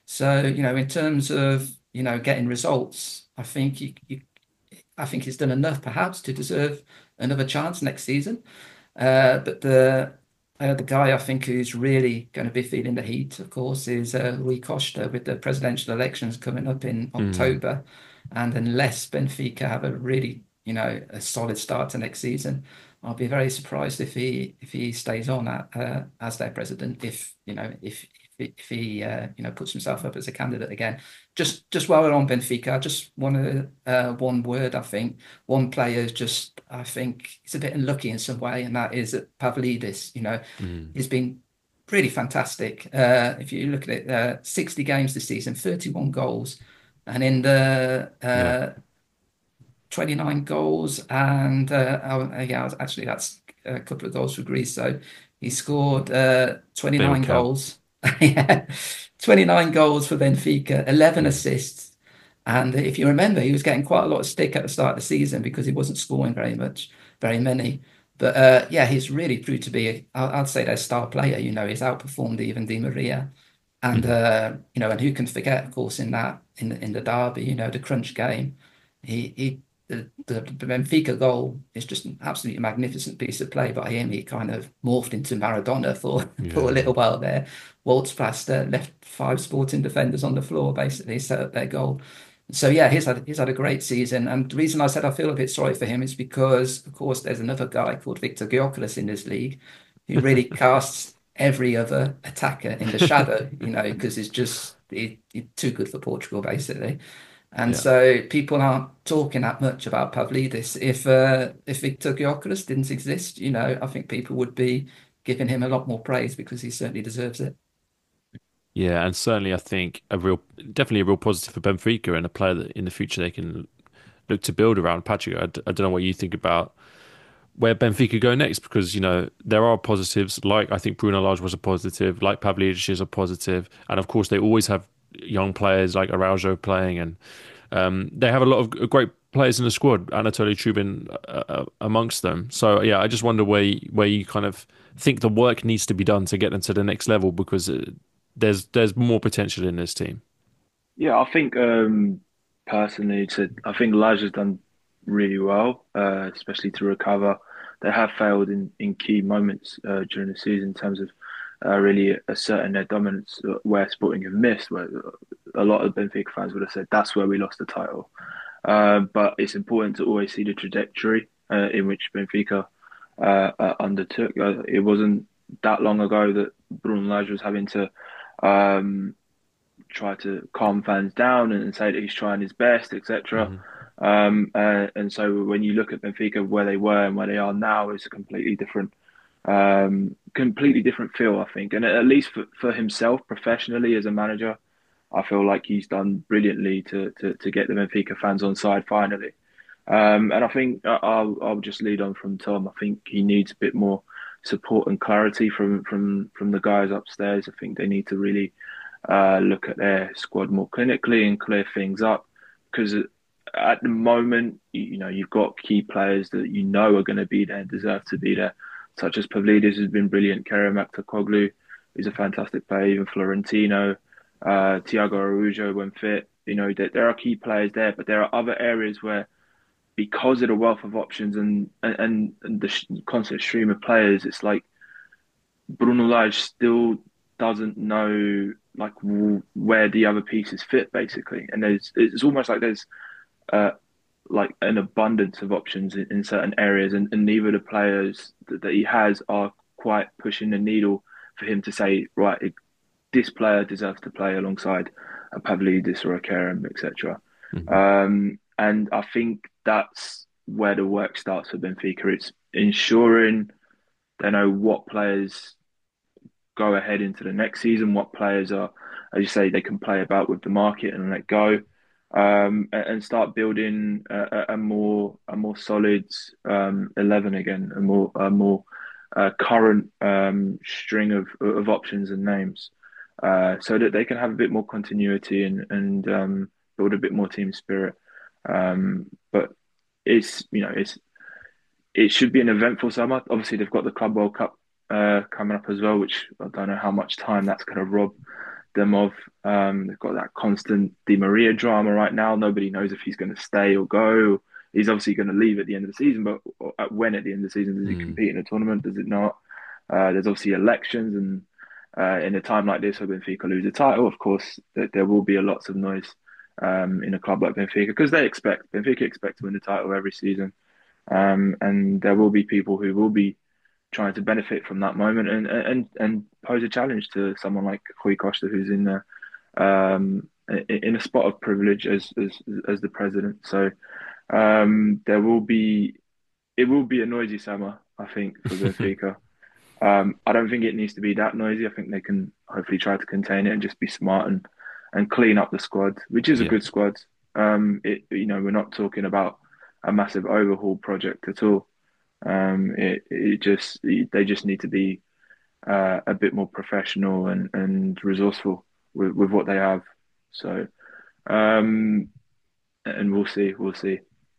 So, you know, in terms of, you know, getting results, I think you, you I think he's done enough perhaps to deserve another chance next season. Uh, but the uh, the guy I think who's really going to be feeling the heat, of course, is uh, Rui Costa with the presidential elections coming up in Mm, October. And unless Benfica have a really, you know, a solid start to next season, I'll be very surprised if he if he stays on at, uh, as their president. If you know if if, if he uh, you know puts himself up as a candidate again. Just just while we're on Benfica, I just want to uh, one word. I think one player is just I think he's a bit unlucky in some way, and that is that Pavlidis. You know, mm. he's been really fantastic. Uh, if you look at it, uh, sixty games this season, thirty-one goals, and in the Yeah, uh, twenty-nine goals, and uh, oh, yeah, actually that's a couple of goals for Greece. So he scored uh, bit of a twenty-nine count. goals. Yeah, twenty-nine goals for Benfica, eleven Mm, assists. And if you remember, he was getting quite a lot of stick at the start of the season because he wasn't scoring very much, very many. But uh, yeah, he's really proved to be, a, I'll, I'd say, their star player. You know, he's outperformed even Di Maria. And mhm. uh, you know, and who can forget, of course, in that in the, in the derby, you know, the crunch game, he he the, the Benfica goal is just an absolutely magnificent piece of play by him. He kind of morphed into Maradona for for a Yeah, little while there, waltzed past, uh, left five Sporting defenders on the floor, basically set up their goal. So yeah, he's had he's had a great season, and the reason I said I feel a bit sorry for him is because, of course, there's another guy called Victor Gyökeres in this league who really casts every other attacker in the shadow, you know, because it's just he, he's too good for Portugal, basically. And yeah. so people aren't talking that much about Pavlidis. If uh, if Victor Gyökeres didn't exist, you know, I think people would be giving him a lot more praise because he certainly deserves it. Yeah, and certainly I think a real, definitely a real positive for Benfica and a player that in the future they can look to build around. Patrick, I, d- I don't know what you think about where Benfica go next because, you know, there are positives. Like I think Bruno Lage was a positive, like Pavlidis is a positive, and of course they always have young players like Araujo playing, and um, they have a lot of great players in the squad. Anatoly Trubin uh, uh, amongst them. So yeah, I just wonder where you, where you kind of think the work needs to be done to get them to the next level because uh, there's there's more potential in this team. Yeah, I think um, personally, to I think Lage has done really well, uh, especially to recover. They have failed in, in key moments uh, during the season in terms of uh, really asserting their dominance uh, where Sporting have missed, where a lot of Benfica fans would have said that's where we lost the title. Uh, but it's important to always see the trajectory uh, in which Benfica uh, uh, undertook. Uh, it wasn't that long ago that Bruno Lage was having to um, try to calm fans down and say that he's trying his best, et cetera. Hmm. Um, uh, and so when you look at Benfica, where they were and where they are now, is a completely different, um, completely different feel, I think. And at least for, for himself, professionally as a manager, I feel like he's done brilliantly to to, to get the Benfica fans on side finally. Um, and I think uh, I'll I'll just lead on from Tom. I think he needs a bit more support and clarity from from from the guys upstairs. I think they need to really uh, look at their squad more clinically and clear things up because at the moment, you, you know, you've got key players that you know are going to be there and deserve to be there, such as Pavlidis has been brilliant, Kerem Aktürkoğlu is a fantastic player, even Florentino, uh, Thiago Araújo when fit. You know, there, there are key players there, but there are other areas where because of the wealth of options and and, and the constant stream of players, it's like Bruno Lage still doesn't know like where the other pieces fit basically, and there's it's almost like there's uh, like an abundance of options in, in certain areas, and, and neither the players that, that he has are quite pushing the needle for him to say right, this player deserves to play alongside a Pavlidis or a Kerem, et cetera. Hmm. Um, and I think that's where the work starts for Benfica. It's ensuring they know what players go ahead into the next season, what players are, as you say, they can play about with the market and let go, um, and, and start building a, a more a more solid um, eleven again, a more a more uh, current um, string of of options and names, uh, so that they can have a bit more continuity and and um, build a bit more team spirit. Um, but it's you know it's it should be an eventful summer. Obviously, they've got the Club World Cup uh, coming up as well, which I don't know how much time that's going to rob them of. Um, they've got that constant Di Maria drama right now. Nobody knows if he's going to stay or go. He's obviously going to leave at the end of the season, but when at the end of the season does he Mm. compete in a tournament? Does it not? Uh, there's obviously elections, and uh, in a time like this, where Benfica lose a title, of course, there, there will be a lots of noise um, in a club like Benfica because they expect Benfica expect to win the title every season, um, and there will be people who will be trying to benefit from that moment and and and pose a challenge to someone like Rui Costa, who's in the um, in a spot of privilege as as as the president. So um, there will be it will be a noisy summer, I think, for Benfica. Um, I don't think it needs to be that noisy. I think they can hopefully try to contain it and just be smart and and clean up the squad, which is a Yeah. good squad. Um, it you know we're not talking about a massive overhaul project at all. Um, it it just they just need to be uh, a bit more professional and, and resourceful with, with what they have. So, um, and we'll see, we'll see.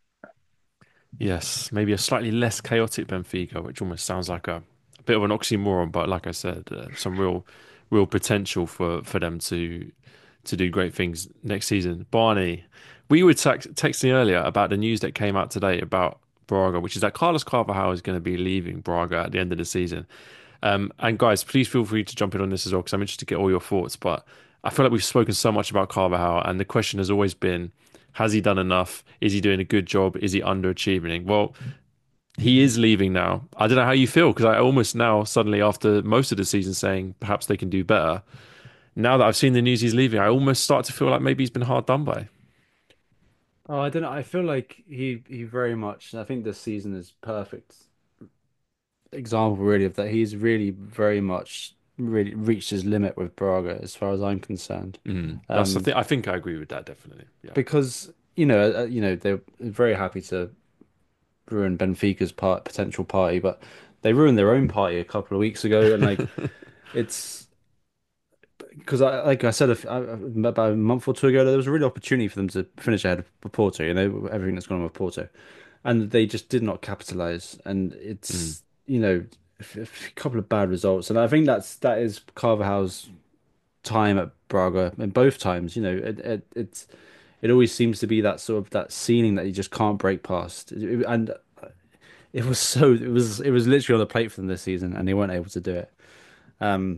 Yes, maybe a slightly less chaotic Benfica, which almost sounds like a, a bit of an oxymoron, but like I said, uh, some real, real potential for, for them to to do great things next season. Barney, we were tex texting earlier about the news that came out today about Braga, which is that Carlos Carvalhal is going to be leaving Braga at the end of the season. Um, and guys, please feel free to jump in on this as well, because I'm interested to get all your thoughts. But I feel like we've spoken so much about Carvajal, and the question has always been, has he done enough? Is he doing a good job? Is he underachieving? Well, he is leaving now. I don't know how you feel, because I almost now suddenly, after most of the season, saying perhaps they can do better. Now that I've seen the news he's leaving, I almost start to feel like maybe he's been hard done by. Oh, I don't know. I feel like he he very much. I think this season is perfect example, really, of that. He's really very much really reached his limit with Braga, as far as I'm concerned. Mm. That's I Um, think I think I agree with that definitely. Yeah. because you know, uh, you know, they're very happy to ruin Benfica's part potential party, but they ruined their own party a couple of weeks ago, and like it's because I like I said a f- I- I- about a month or two ago, there was a real opportunity for them to finish ahead of Porto. You know, everything that's gone on with Porto, and they just did not capitalize. And Mm. it's you know a, f- a f- couple of bad results, and I think that's that is Carvajal's time at Braga, and both times, you know, it, it it's it always seems to be that sort of that ceiling that you just can't break past. It- and it was so it was it was literally on the plate for them this season, and they weren't able to do it. Um,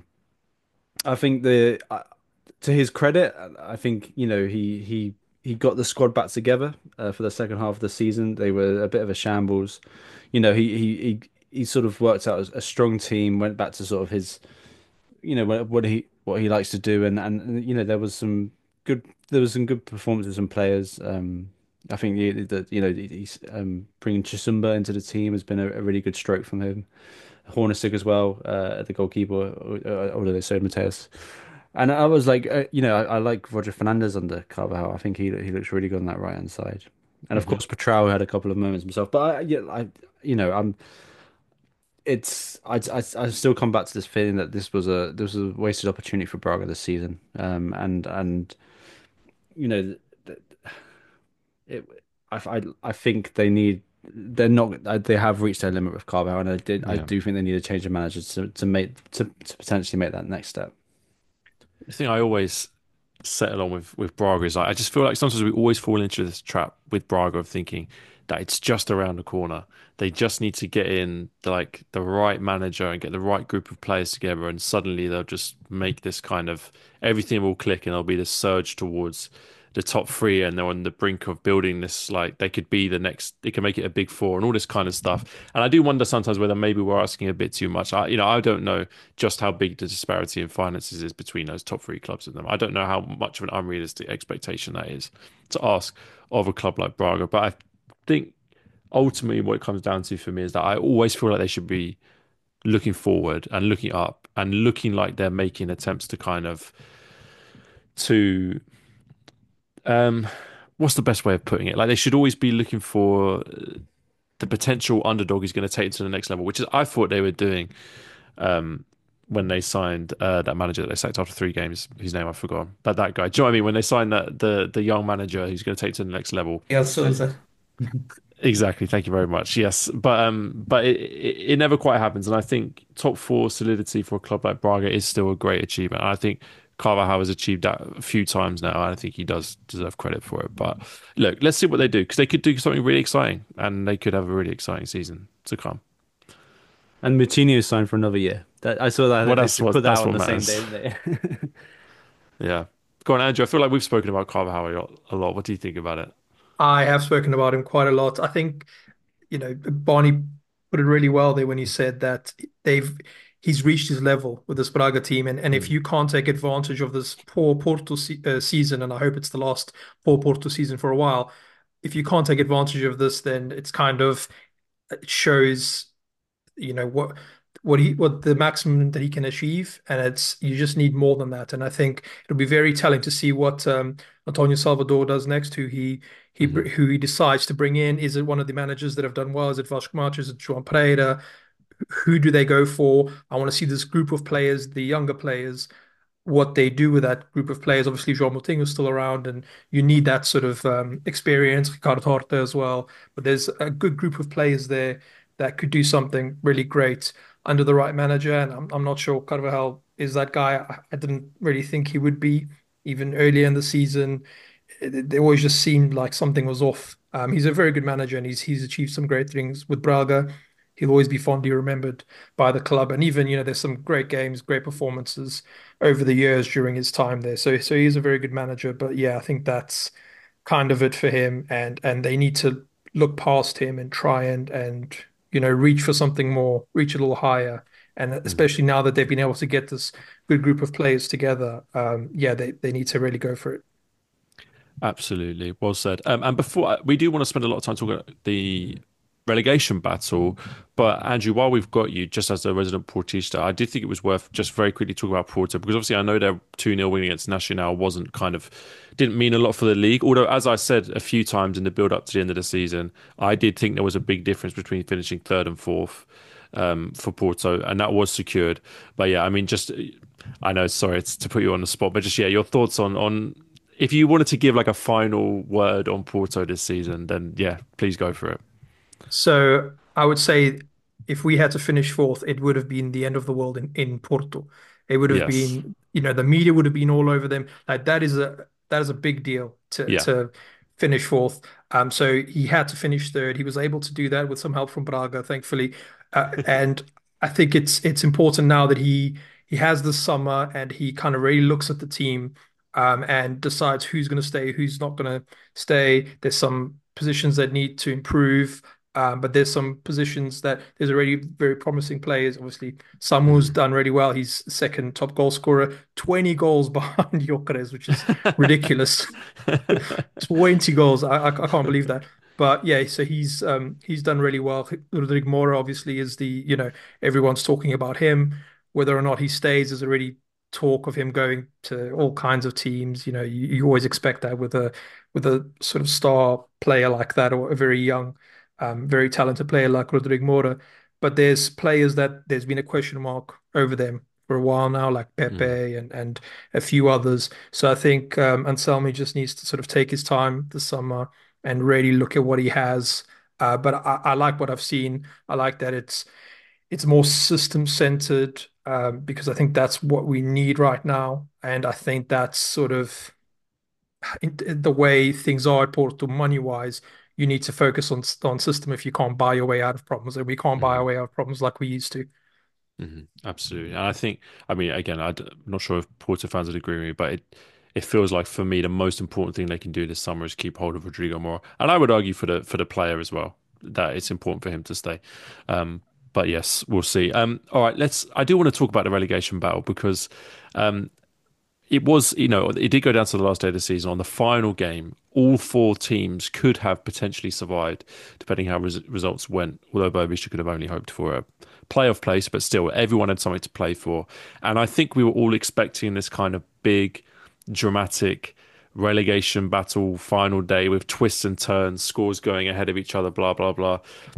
I think the uh, to his credit, I think you know he he he got the squad back together uh, for the second half of the season. They were a bit of a shambles. You know, he he he, he sort of worked out a strong team, went back to sort of his you know what, what he what he likes to do, and and you know there was some good there was some good performances from players. Um, I think that you know he's um, bringing Chisumba into the team has been a, a really good stroke from him. Hornacek as well, uh, at the goalkeeper, uh, although they sold Mateus. And I was like, uh, you know, I, I like Roger Fernandez under Carvajal. I think he he looks really good on that right hand side. And of Mhm. course, Petrao had a couple of moments himself. But I, yeah, I, you know, I'm. It's I, I I still come back to this feeling that this was a this was a wasted opportunity for Braga this season. Um, and and you know, th- it. I, I I think they need. They're not. They have reached their limit with Carvajal, and I did. I Yeah. do think they need a change of manager to to make to, to potentially make that next step. The thing I always settle on with with Braga is like I just feel like sometimes we always fall into this trap with Braga of thinking that it's just around the corner. They just need to get in the, like the right manager and get the right group of players together, and suddenly they'll just make this kind of everything will click, and there'll be this surge towards the top three, and they're on the brink of building this like they could be the next. They can make it a big four and all this kind of stuff. And I do wonder sometimes whether maybe we're asking a bit too much. I, you know, I don't know just how big the disparity in finances is between those top three clubs and them. I don't know how much of an unrealistic expectation that is to ask of a club like Braga. But I think ultimately what it comes down to for me is that I always feel like they should be looking forward and looking up and looking like they're making attempts to kind of to um what's the best way of putting it? Like they should always be looking for the potential underdog is going to take it to the next level, which is I thought they were doing um, when they signed uh, that manager that they sacked after three games, whose name I've forgotten. But that guy, do you know what I mean? When they signed that the the young manager who's going to take it to the next level. El Souza. Exactly. Thank you very much. Yes, but um, but it, it it never quite happens, and I think top four solidity for a club like Braga is still a great achievement. And I think Carvajal has achieved that a few times now. And I think he does deserve credit for it. But look, let's see what they do because they could do something really exciting and they could have a really exciting season to come. And Moutinho signed for another year. That I saw that Well, they that's should what put that that's out on what the matters. same day. Didn't they? Yeah. Go on, Andrew. I feel like we've spoken about Carvajal a lot. What do you think about it? I have spoken about him quite a lot. I think, you know, Barney put it really well there when he said that they've he's reached his level with this Braga team, and and if Mm. you can't take advantage of this poor Porto se uh, season, and I hope it's the last poor Porto season for a while, if you can't take advantage of this, then it's kind of it shows you know what what he what the maximum that he can achieve, and it's you just need more than that. And I think it'll be very telling to see what um, Antonio Salvador does next. Who he he Hmm. who he decides to bring in. Is it one of the managers that have done well? Is it Vasco Marches? Is it João Pereira? Who do they go for? I want to see this group of players, the younger players, what they do with that group of players. Obviously, João Moutinho is still around, and you need that sort of um, experience. Ricardo Horta as well, but there's a good group of players there that could do something really great under the right manager. And I'm I'm not sure Carvajal is that guy. I, I didn't really think he would be even earlier in the season. It, it always just seemed like something was off. Um, he's a very good manager, and he's he's achieved some great things with Braga. He'll always be fondly remembered by the club, and even you know there's some great games, great performances over the years during his time there. So so he's a very good manager. But yeah, I think that's kind of it for him, and and they need to look past him and try and and you know reach for something more, reach a little higher. And Hmm. especially now that they've been able to get this good group of players together, um, yeah, they, they need to really go for it. Absolutely. Well said. Um, and before we do want to spend a lot of time talking about the relegation battle, but Andrew, while we've got you, just as the resident Portista, I did think it was worth just very quickly talking about Porto because obviously I know their two nil win against Nacional wasn't kind of didn't mean a lot for the league. Although, as I said a few times in the build up to the end of the season, I did think there was a big difference between finishing third and fourth um, for Porto, and that was secured. But yeah, I mean, just I know, sorry, it's to put you on the spot, but just yeah, your thoughts on on if you wanted to give like a final word on Porto this season, then yeah, please go for it. So I would say if we had to finish fourth, it would have been the end of the world in, in Porto. It would have Yes. been, you know, the media would have been all over them. Like that is a that is a big deal to Yeah. to finish fourth. Um, so he had to finish third. He was able to do that with some help from Braga, thankfully. Uh, and I think it's it's important now that he he has this summer and he kind of really looks at the team um, and decides who's going to stay, who's not going to stay. There's some positions that need to improve. Um, but there's some positions that there's already very promising players. Obviously, Samu's Mhm. done really well. He's second top goal scorer, twenty goals behind Gyökeres, which is ridiculous. twenty goals. I, I, I can't believe that. But yeah, so he's um, he's done really well. Rodrigo Mora obviously is the, you know, everyone's talking about him. Whether or not he stays, there's already talk of him going to all kinds of teams. You know, you, you always expect that with a with a sort of star player like that or a very young um, very talented player like Rodrigo Mora. But there's players that there's been a question mark over them for a while now, like Mm. Pepe and and a few others. So I think um, Anselmi just needs to sort of take his time this summer and really look at what he has. Uh, but I, I like what I've seen. I like that it's it's more system centered um, because I think that's what we need right now. And I think that's sort of in, in the way things are at Porto money wise, you need to focus on on system if you can't buy your way out of problems, and we can't buy our Mhm. way out of problems like we used to. Mhm. Absolutely. And I think, I mean, again, I d- I'm not sure if Porto fans would agree with me, but it it feels like for me the most important thing they can do this summer is keep hold of Rodrigo Mora, and I would argue for the for the player as well that it's important for him to stay. Um, but yes, we'll see. Um, all right, let's. I do want to talk about the relegation battle because um, it was, you know, it did go down to the last day of the season. On the final game, all four teams could have potentially survived, depending how res results went. Although Boavista could have only hoped for a playoff place, but still, everyone had something to play for. And I think we were all expecting this kind of big, dramatic relegation battle final day with twists and turns, scores going ahead of each other, blah blah blah.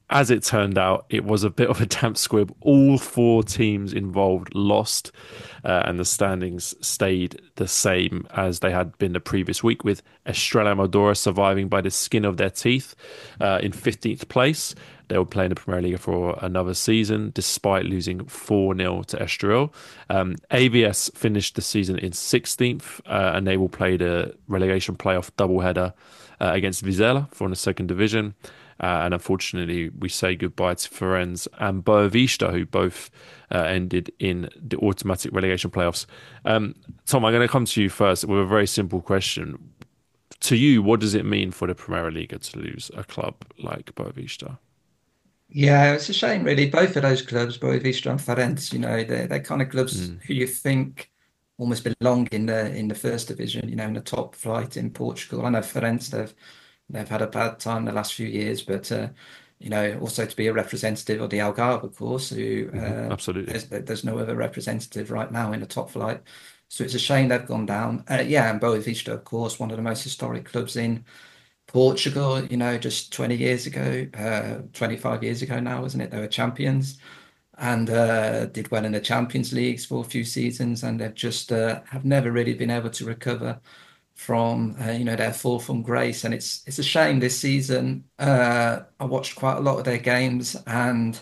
as it turned out, it was a bit of a damp squib. All four teams involved lost, uh, and the standings stayed the same as they had been the previous week, with Estrella Amadora surviving by the skin of their teeth uh, in fifteenth place. They were playing the Premier League for another season, despite losing four nil to Estoril. Um, A V S finished the season in sixteenth, uh, and they will play the relegation playoff doubleheader uh, against Vizela for the second division. Uh, and unfortunately, we say goodbye to Ferenc and Boavista, who both uh, ended in the automatic relegation playoffs. Um, Tom, I'm going to come to you first with a very simple question. To you, what does it mean for the Primera Liga to lose a club like Boavista? Yeah, it's a shame, really. Both of those clubs, Boavista and Farense, you know, they're they're kind of clubs Mm. who you think almost belong in the in the first division, you know, in the top flight in Portugal. I know Farense, they've they've had a bad time the last few years, but uh, you know, also to be a representative of the Algarve, of course, who Mhm. uh, Absolutely. there's there's no other representative right now in the top flight. So it's a shame they've gone down. Uh, yeah, and Boavista, of course, one of the most historic clubs in Portugal, you know, just twenty years ago, uh, twenty-five years ago now, wasn't it? They were champions and uh, did well in the Champions Leagues for a few seasons, and they've just uh, have never really been able to recover from uh, you know their fall from grace. And it's it's a shame this season. Uh, I watched quite a lot of their games, and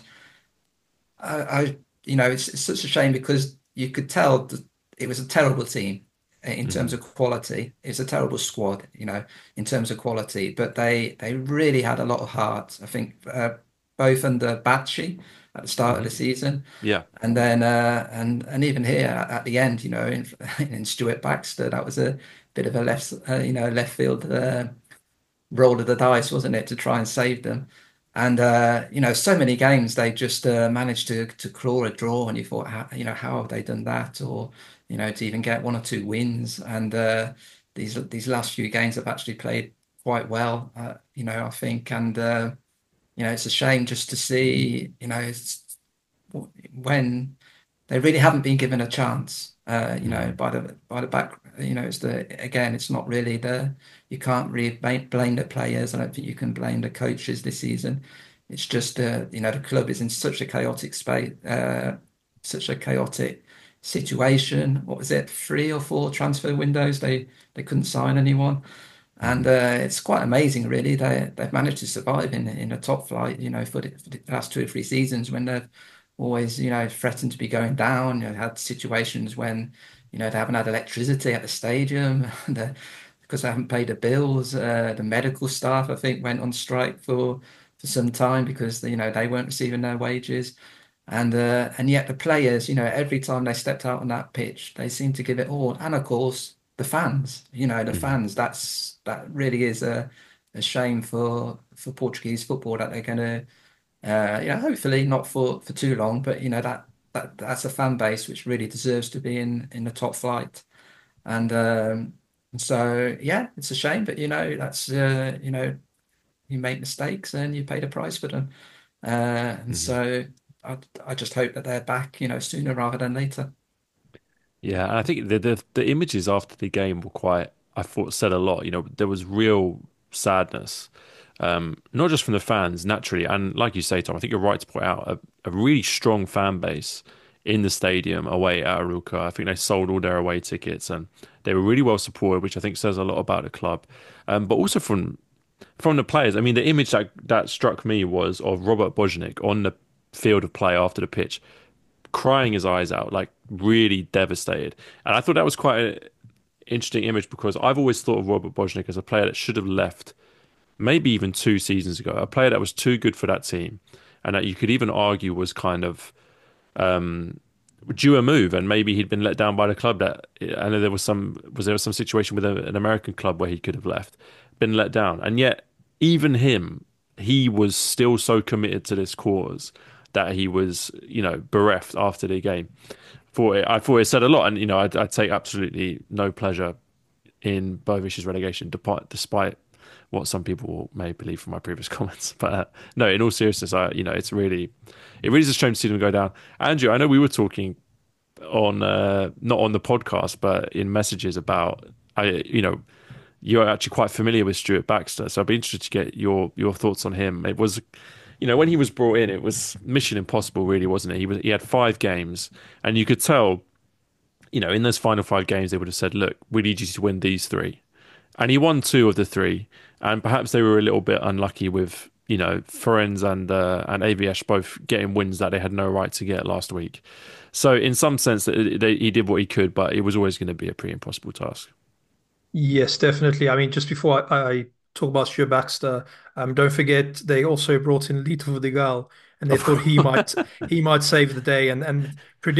I, I you know it's, it's such a shame because you could tell that it was a terrible team in terms Hmm. of quality. It's a terrible squad, you know, in terms of quality, but they they really had a lot of heart. I think uh, both under Bacci at the start of Hmm. the season, Yeah. and then uh, and and even here at, at the end, you know, in, in Stuart Baxter, that was a bit of a left uh, you know left field uh, roll of the dice, wasn't it, to try and save them. And uh, you know, so many games they just uh, managed to to claw a draw, and you thought, how, you know, how have they done that? Or you know, to even get one or two wins. And uh, these these last few games have actually played quite well, uh, you know, I think. And uh, you know, it's a shame just to see, you know, it's, when they really haven't been given a chance. Uh, you know, Hmm. by the by the back, you know, it's the again, it's not really the you can't really blame, blame the players. I don't think you can blame the coaches this season. It's just uh, you know, the club is in such a chaotic space, uh, such a chaotic situation. What was it? Three or four transfer windows. They they couldn't sign anyone, and Hmm. uh, it's quite amazing, really. They they've managed to survive in in a top flight, you know, for the, for the last two or three seasons when they've always, you know, threatened to be going down. You know, had situations when, you know, they haven't had electricity at the stadium the, because they haven't paid the bills. Uh, the medical staff, I think, went on strike for for some time because, you know, they weren't receiving their wages. And uh, and yet the players, you know, every time they stepped out on that pitch, they seemed to give it all. And of course, the fans, you know, the Hmm. fans. That's that really is a a shame for for Portuguese football that they're going to uh, you know, hopefully not for for too long, but you know that that that's a fan base which really deserves to be in in the top flight. And um, so yeah, it's a shame, but you know that's uh, you know you make mistakes and you pay the price for them. Uh, and Hmm. so I I just hope that they're back, you know, sooner rather than later. Yeah, and I think the, the the images after the game were quite, I thought, said a lot. You know, there was real sadness, um, not just from the fans, naturally, and like you say, Tom, I think you're right to point out a, a really strong fan base in the stadium away at Arouca. I think they sold all their away tickets, and they were really well supported, which I think says a lot about the club. Um, but also from from the players. I mean, the image that that struck me was of Robert Bojanic on the field of play after the pitch, crying his eyes out, like really devastated. And I thought that was quite an interesting image because I've always thought of Robert Bojanic as a player that should have left maybe even two seasons ago, a player that was too good for that team, and that you could even argue was kind of um, due a move, and maybe he'd been let down by the club. That I know there was some was there some situation with a, an American club where he could have left, been let down, and yet even him, he was still so committed to this cause that he was, you know, bereft after the game. For it, I thought it said a lot, and you know, I, I take absolutely no pleasure in Bovic's relegation, despite, despite what some people may believe from my previous comments. But uh, no, in all seriousness, I, you know, it's really, it really is a shame to see them go down. Andrew, I know we were talking on, uh, not on the podcast, but in messages about, I, you know, you're actually quite familiar with Stuart Baxter, so I'd be interested to get your your thoughts on him. It was, you know, when he was brought in, it was mission impossible, really, wasn't it? He was he had five games, and you could tell, you know, in those final five games, they would have said, "Look, we need you to win these three," and he won two of the three, and perhaps they were a little bit unlucky with, you know, Ferenc and uh, and A V S both getting wins that they had no right to get last week. So, in some sense, they, they, he did what he could, but it was always going to be a pretty impossible task. Yes, definitely. I mean, just before I, I talk about Stuart Baxter, um, don't forget they also brought in Lito Vidigal, and they Of thought he might course. he might save the day, and and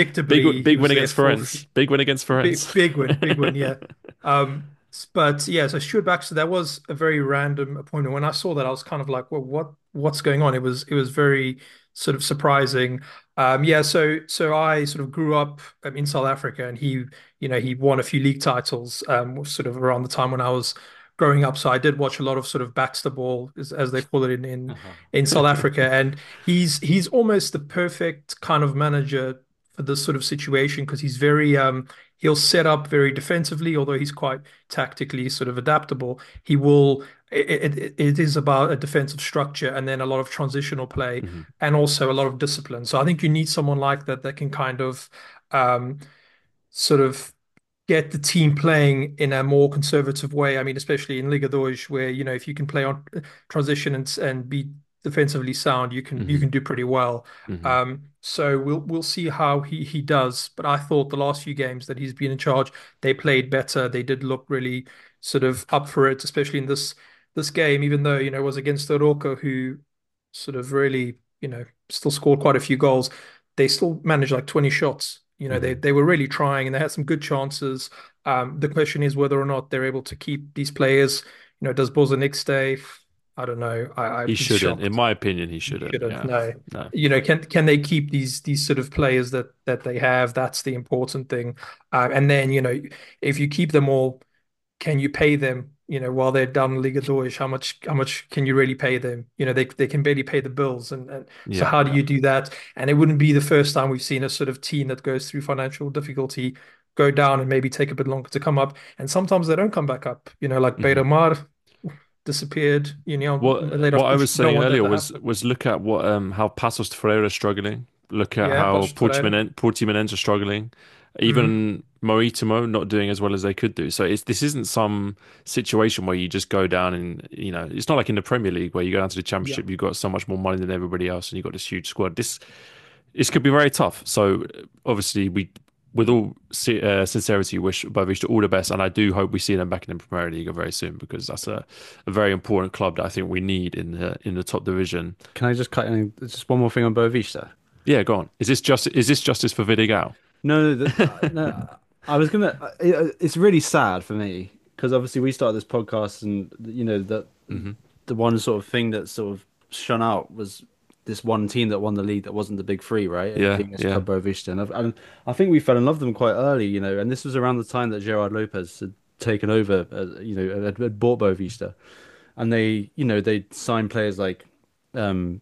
Big predictably he big was win there against for Ferenc. Big win against big Ferenc. big win, big win, yeah. Um, s- but yeah, so Stuart Baxter, that was a very random appointment. When I saw that, I was kind of like, well, what what's going on? It was it was very sort of surprising. Um, yeah, so so I sort of grew up um, in South Africa, and he, you know, he won a few league titles, um, sort of around the time when I was growing up. So I did watch a lot of sort of Baxter ball, as, as they call it in, in in South Africa, and he's he's almost the perfect kind of manager for this sort of situation because he's very um he'll set up very defensively, although he's quite tactically sort of adaptable. He will it, it, it is about a defensive structure and then a lot of transitional play Mhm. and also a lot of discipline. So I think you need someone like that that can kind of um sort of get the team playing in a more conservative way. I mean, especially in Liga dois, where you know if you can play on transition and and be defensively sound, you can you Mhm. can do pretty well. Mhm. Um, so we'll we'll see how he he does. But I thought the last few games that he's been in charge, they played better. They did look really sort of up for it, especially in this this game, even though you know it was against Oroco, who sort of really you know still scored quite a few goals. They still managed like twenty shots. You know, they Mhm. they were really trying and they had some good chances. Um, the question is whether or not they're able to keep these players. You know, does Bozanic stay? I don't know. I, He I'd be shouldn't. In shocked. my opinion, he He shouldn't. shouldn't. Yeah. No. No. You know, can can they keep these these sort of players that that they have? That's the important thing. Um, and then, you know, if you keep them all, can you pay them, you know, while they're down in Liga dois, how much how much can you really pay them? You know, they they can barely pay the bills. And, and so Yeah. how do you do that? And it wouldn't be the first time we've seen a sort of team that goes through financial difficulty go down and maybe take a bit longer to come up. And sometimes they don't come back up, you know, like Mhm. Beira Mar disappeared, you know, What laid off. what I You was don't saying want that earlier to was happen. was look at what um how Passos Ferreira is struggling. Look at Yeah, how Patrick Torreira. Portimonense Portimonense are struggling. Mm, Even Maritimo not doing as well as they could do. So it's this isn't some situation where you just go down and you know it's not like in the Premier League where you go down to the yeah. Championship, you've got so much more money than everybody else, and you've got this huge squad. This this could be very tough. So obviously we. With all si- uh, sincerity, wish Boavista all the best, and I do hope we see them back in the Premier League very soon because that's a, a very important club that I think we need in the in the top division. Can I just cut in? Just one more thing on Boavista. Yeah, go on. Is this just is this justice for Vidigal? No, no, the, uh, no. I was gonna. uh, It, it's really sad for me because obviously we started this podcast, and you know the Hmm. the one sort of thing that sort of shone out was this one team that won the league that wasn't the big three, right? It Yeah, being this yeah. Club Boavista, and, I've- and I think we fell in love with them quite early, you know. And this was around the time that Gerard Lopez had taken over, uh, you know, had, had bought Boavista, and they, you know, they signed players like um,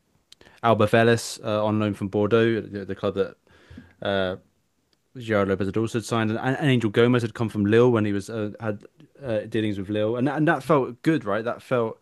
Alba Velis uh, on loan from Bordeaux, the, the club that. Uh, Gerard Lopez had also signed, and, and Angel Gomez had come from Lille when he was uh, had uh, dealings with Lille, and and that felt good, right? That felt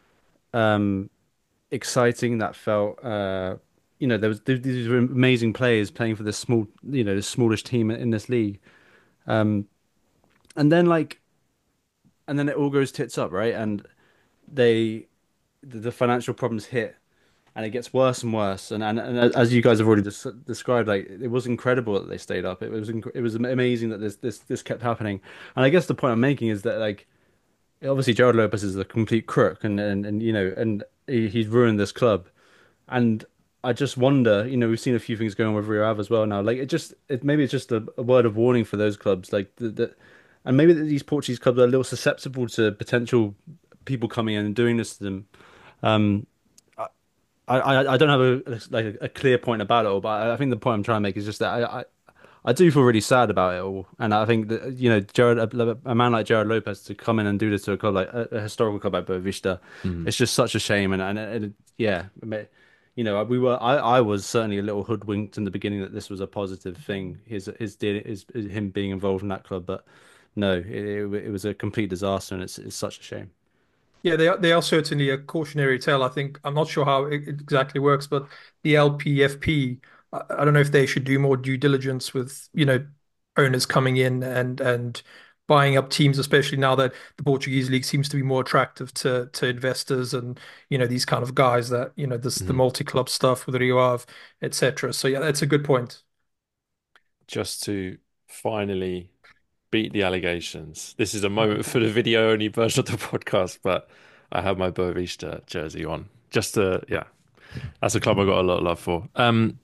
um, exciting. That felt, uh, you know, there was these were amazing players playing for this small, you know, this smallish team in this league, um, and then like, and then it all goes tits up, right? And they the, the financial problems hit, and it gets worse and worse. And and, and as you guys have already des described, like it was incredible that they stayed up. It was inc it was amazing that this this this kept happening. And I guess the point I'm making is that like obviously Gerard Lopez is a complete crook, and and, and you know, and he, he's ruined this club. And I just wonder, you know, we've seen a few things going on with Rio Ave as well now. Like it just it maybe it's just a, a word of warning for those clubs, like that. And maybe that these Portuguese clubs are a little susceptible to potential people coming in and doing this to them. Um, I, I, I don't have a like a clear point about it all, but I, I think the point I'm trying to make is just that I, I, I do feel really sad about it all, and I think that you know Jared, a, a man like Jared Lopez to come in and do this to a club like a, a historical club like Boavista, Hmm. it's just such a shame, and and, and yeah, you know we were I, I was certainly a little hoodwinked in the beginning that this was a positive thing, his his deal his, him being involved in that club, but no, it, it, it was a complete disaster, and it's it's such a shame. Yeah, they are, they are certainly a cautionary tale. I think I'm not sure how it it exactly works, but the L P F P, I, I don't know if they should do more due diligence with, you know, owners coming in and and buying up teams, especially now that the Portuguese league seems to be more attractive to to investors and, you know, these kind of guys that, you know, this the Mhm. multi-club stuff with Rio Ave, et cetera. So yeah, that's a good point. Just to finally beat the allegations. This is a moment for the video only version of the podcast, but I have my Boavista jersey on. Just to, yeah, that's a club I got a lot of love for. Um,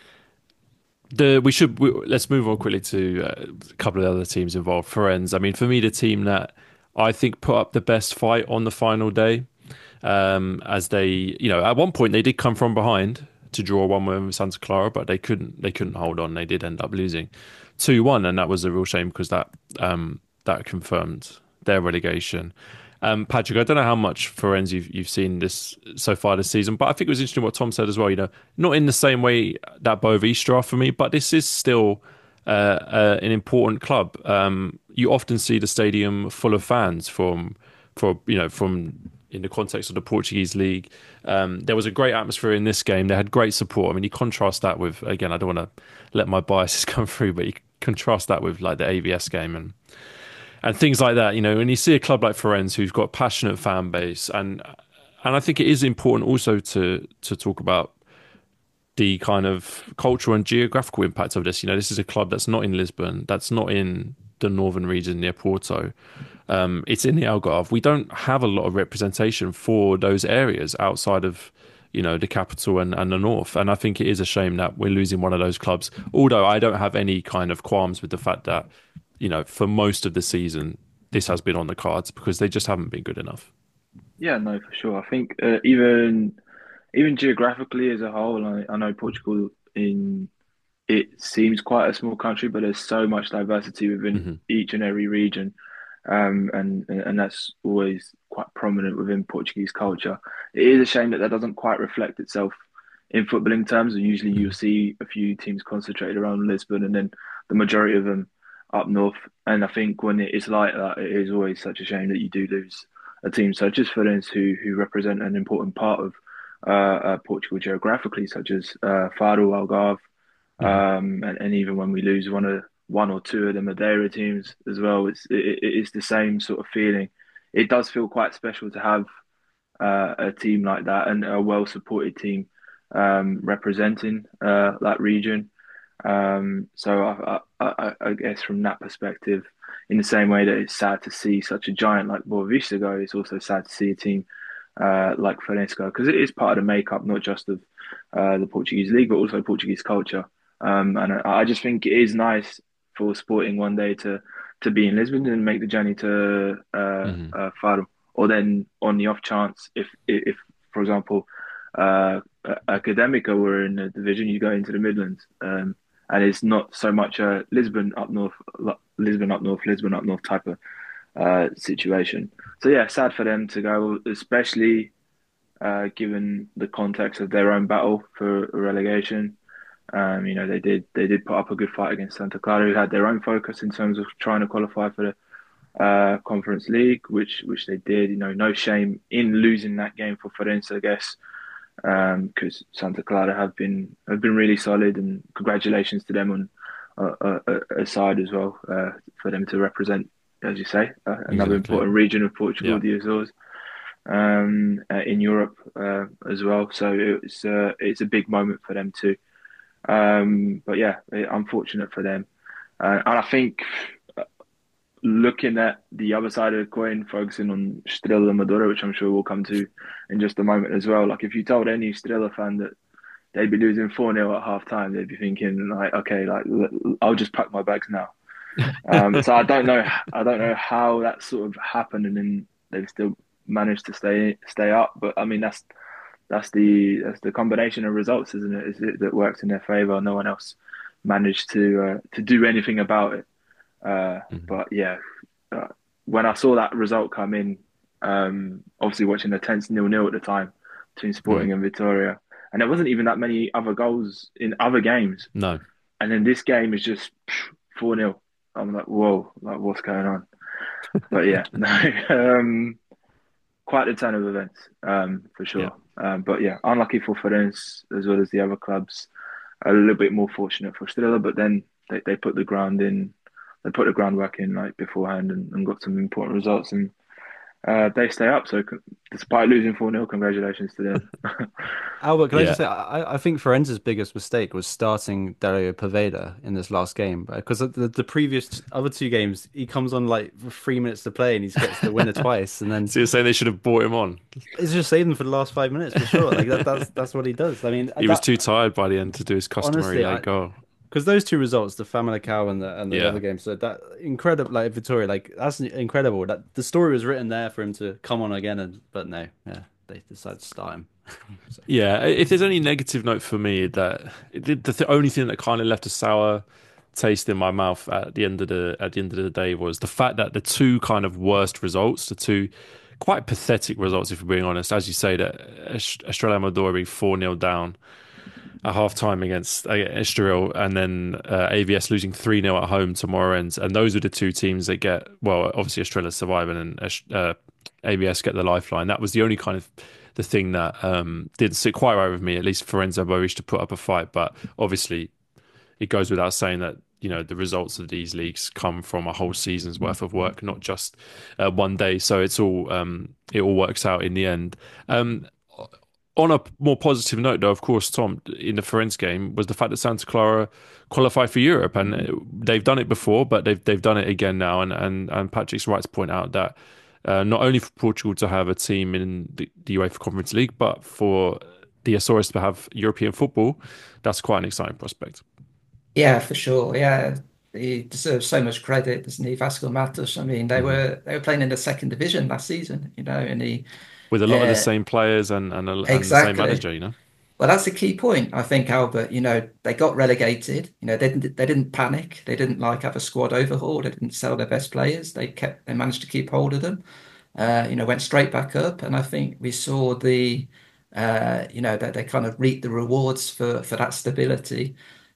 the we should we, let's move on quickly to uh, a couple of other teams involved. Friends. I mean, for me, the team that I think put up the best fight on the final day, um, as they, you know, at one point they did come from behind to draw one one with Santa Clara, but they couldn't they couldn't hold on. They did end up losing two one, and that was a real shame because that um, that confirmed their relegation. Um, Patrick, I don't know how much Firenze you've, you've seen this so far this season, but I think it was interesting what Tom said as well. You know, not in the same way that Boavista are for me, but this is still uh, uh, an important club. Um, you often see the stadium full of fans from, for you know, from in the context of the Portuguese league. Um, there was a great atmosphere in this game. They had great support. I mean, you contrast that with, again, I don't want to let my biases come through, but you contrast that with like the A V S game and and things like that. You know, when you see a club like Firenze who's got a passionate fan base, and and I think it is important also to to talk about the kind of cultural and geographical impact of this. You know, this is a club that's not in Lisbon, that's not in the northern region near Porto. Um, it's in the Algarve. We don't have a lot of representation for those areas outside of, you know, the capital and, and the north. And I think it is a shame that we're losing one of those clubs. Although I don't have any kind of qualms with the fact that, you know, for most of the season, this has been on the cards because they just haven't been good enough. Yeah, no, for sure. I think uh, even even geographically as a whole, I, I know Portugal in it seems quite a small country, but there's so much diversity within Hmm. each and every region, um, and and that's always quite prominent within Portuguese culture. It is a shame that that doesn't quite reflect itself in footballing terms. And usually you'll Hmm. see a few teams concentrated around Lisbon, and then the majority of them up north. And I think when it is like that, it is always such a shame that you do lose a team such as Fluminense, who who represent an important part of uh, uh, Portugal geographically, such as uh, Faro, Algarve. Hmm. Um, and, and even when we lose one of one or two of the Madeira teams as well, it's it, it is the same sort of feeling. It does feel quite special to have uh, a team like that and a well supported team um, representing uh, that region. Um, so I, I, I, I guess from that perspective, in the same way that it's sad to see such a giant like Boavista go, it's also sad to see a team uh, like Farense go because it is part of the makeup, not just of uh, the Portuguese league, but also Portuguese culture. Um, and I, I just think it is nice for Sporting one day to to be in Lisbon and make the journey to uh, Hmm. uh, Faro, or then on the off chance, if if for example, uh, Academica were in the division, you go into the Midlands. Um, and it's not so much a Lisbon up north, Lisbon up north, Lisbon up north type of uh, situation. So yeah, sad for them to go, especially uh, given the context of their own battle for relegation. Um, you know, they did they did put up a good fight against Santa Clara, who had their own focus in terms of trying to qualify for the uh, Conference League, which which they did. You know, no shame in losing that game for Farense, I guess, because um, Santa Clara have been have been really solid, and congratulations to them on uh, uh, a side as well uh, for them to represent, as you say, uh, another Exactly. important region of Portugal, Yeah. the Azores, um, uh, in Europe uh, as well. So it's uh, it's a big moment for them too. Um, but yeah, unfortunate for them, uh, and I think looking at the other side of the coin, focusing on Estrela da Amadora, which I'm sure we'll come to in just a moment as well. Like if you told any Estrela fan that they'd be losing four nil at half time, they'd be thinking like, okay, like I'll just pack my bags now. Um, so I don't know, I don't know how that sort of happened, and then they've still managed to stay stay up. But I mean, that's that's the that's the combination of results, isn't it? Is it that works in their favour? No one else managed to uh, to do anything about it. Uh, Mhm. but yeah, uh, when I saw that result come in, um, obviously watching the tense nil nil at the time between Mm. Sporting and Victoria, and there wasn't even that many other goals in other games, No. and then this game is just four nil. I'm like, whoa, like what's going on? But yeah, no, um, quite a turn of events, um, for Yeah. sure. Um, but yeah, unlucky for Ferenc as well as the other clubs. A little bit more fortunate for Strela, but then they, they put the ground in, they put the groundwork in like beforehand and, and got some important results, and uh, they stay up. So despite losing four nil, congratulations to them. Albert, can I Yeah. just say, I, I think Forenza's biggest mistake was starting Dario Poveda in this last game because the, the previous other two games, he comes on like for three minutes to play and he gets the winner twice, and then So you're saying they should have brought him on? it's just saving for the last five minutes for sure. Like that, that's that's what he does. I mean, He was that too tired by the end to do his customary honestly, late I goal. because those two results, the Famalicão and the and the Yeah. other game, so that incredible, like Vittoria, like that's incredible. That the story was written there for him to come on again, and but no, yeah, they decided to start him. So, Yeah, if there's any negative note for me, that the, the only thing that kind of left a sour taste in my mouth at the end of the at the end of the day was the fact that the two kind of worst results, the two quite pathetic results, if we're being honest, as you say, that Est- Estrela Amador being four nil down at half time against uh, Estoril, and then uh, A V S losing three nil at home to Moreirense. And those are the two teams that get, well, obviously Estrela surviving and uh, A V S get the lifeline. That was the only kind of the thing that um, didn't sit quite right with me. At least Forenza managed to put up a fight, but obviously it goes without saying that you know the results of these leagues come from a whole season's worth of work, not just uh, one day. So it's all um, it all works out in the end. Um, on a more positive note, though, of course, Tom, in the Ferenc game was the fact that Santa Clara qualified for Europe, and they've done it before, but they've they've done it again now. And and, and Patrick's right to point out that uh, not only for Portugal to have a team in the, the UEFA Conference League, but for the Azores to have European football, that's quite an exciting prospect. Yeah, for sure. Yeah, he deserves so much credit, doesn't he, Vasco Matos? I mean, they Mhm. were they were playing in the second division last season, you know, and he With a lot of the uh, same players and and, a, and the same exactly. manager, you know. Well, that's a key point, I think, Albert. You know, they got relegated. You know, they didn't they didn't panic. They didn't like have a squad overhaul. They didn't sell their best players. They kept they managed to keep hold of them. Uh, you know, went straight back up, and I think we saw the uh, you know that they kind of reaped the rewards for for that stability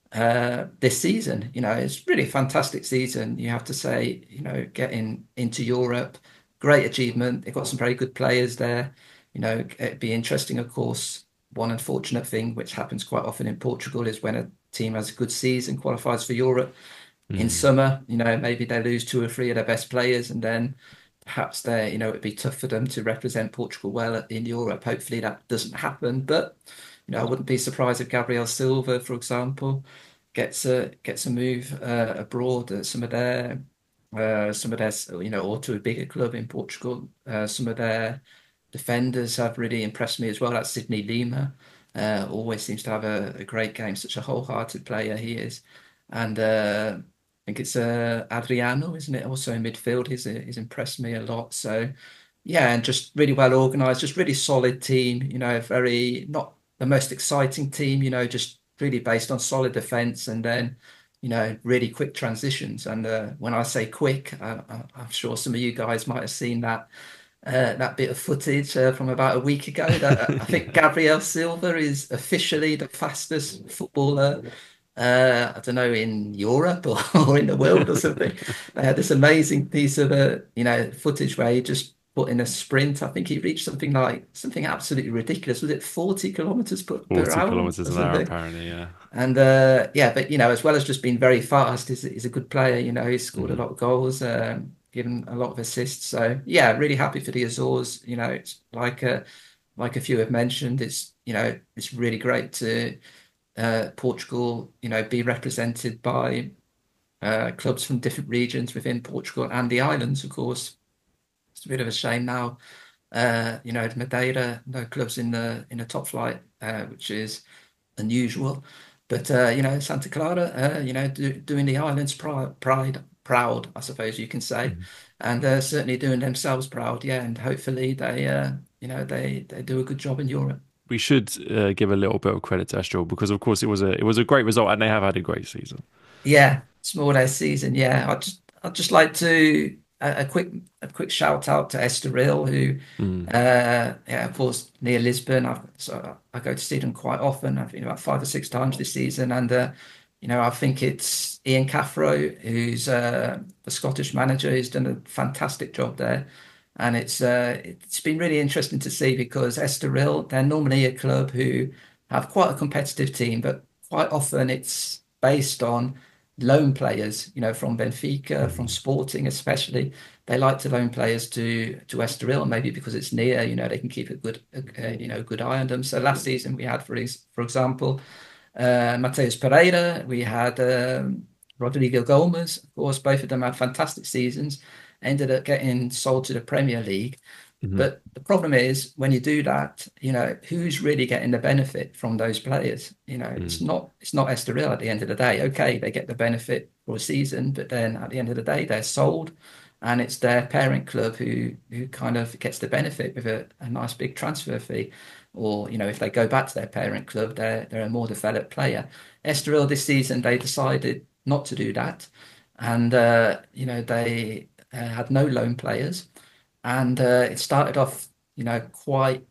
uh, this season. You know, it's really a fantastic season. You have to say, you know, getting into Europe, great achievement. They've got some very good players there. You know, it'd be interesting, of course. One unfortunate thing, which happens quite often in Portugal, is when a team has a good season, qualifies for Europe in Mm. summer, you know, maybe they lose two or three of their best players, and then perhaps they, you know, it'd be tough for them to represent Portugal well in Europe. Hopefully that doesn't happen, but you know, I wouldn't be surprised if Gabriel Silva, for example, gets a gets a move uh, abroad. Uh, some of their uh, some of their, you know, or to a bigger club in Portugal. Uh, some of their defenders have really impressed me as well. That's Sydney Lima. Uh, always seems to have a, a great game. Such a wholehearted player he is, and uh, I think it's uh, Adriano, isn't it? Also in midfield, he's he's impressed me a lot. So yeah, and just really well organized, just really solid team. You know, very not the most exciting team. You know, just really based on solid defense, and then you know really quick transitions. And uh, when I say quick, I, I, I'm sure some of you guys might have seen that uh, that bit of footage uh, from about a week ago. That I think Gabriel Silva is officially the fastest footballer. Uh, I don't know, in Europe or, or in the world or something. They had this amazing piece of uh, you know footage where he just put in a sprint. I think he reached something like something absolutely ridiculous. Was it forty kilometers per, per forty hour kilometers or an hour, something? apparently. Yeah. And uh, yeah, but you know, as well as just being very fast, he's, he's a good player. You know, he's scored a Mhm. lot of goals, um, given a lot of assists. So yeah, really happy for the Azores. You know, it's like uh, like a few have mentioned. It's you know, it's really great to uh, Portugal. You know, be represented by uh, clubs from different regions within Portugal and the islands, of course. It's a bit of a shame now. Uh, you know, Madeira, no clubs in the in the top flight, uh, which is unusual. But uh, you know, Santa Clara, uh, you know, do, doing the island's pride, pride, proud, I suppose you can say, Mhm. and uh, certainly doing themselves proud. Yeah, and hopefully they, uh, you know, they they do a good job in Europe. We should uh, give a little bit of credit to Estoril because, of course, it was a it was a great result, and they have had a great season. Yeah, small day season. Yeah, I just I'd just like to a, a quick a quick shout out to Estoril, who, Mm. uh, yeah, of course, near Lisbon. I've, so I go to see them quite often. I've been about five or six times this season, and uh, you know, I think it's Ian Cathro, who's uh, the Scottish manager, who's done a fantastic job there. And it's uh, it's been really interesting to see because Estoril, they're normally a club who have quite a competitive team, but quite often it's based on loan players, you know, from Benfica, from Sporting especially. They like to loan players to to Estoril, maybe because it's near, you know, they can keep a good, uh, you know, good eye on them. So last season we had, for ex for example, uh, Mateus Pereira, we had um, Rodrigo Gomes, of course, both of them had fantastic seasons, ended up getting sold to the Premier League. Mhm. But the problem is when you do that, you know, who's really getting the benefit from those players? You know, it's not it's not Estoril at the end of the day. Okay, they get the benefit for a season, but then at the end of the day, they're sold, and it's their parent club who who kind of gets the benefit with a, a nice big transfer fee. Or, you know, if they go back to their parent club, they're they're a more developed player. Estoril this season, they decided not to do that, and uh, you know, they uh, had no loan players. And uh, it started off, you know, quite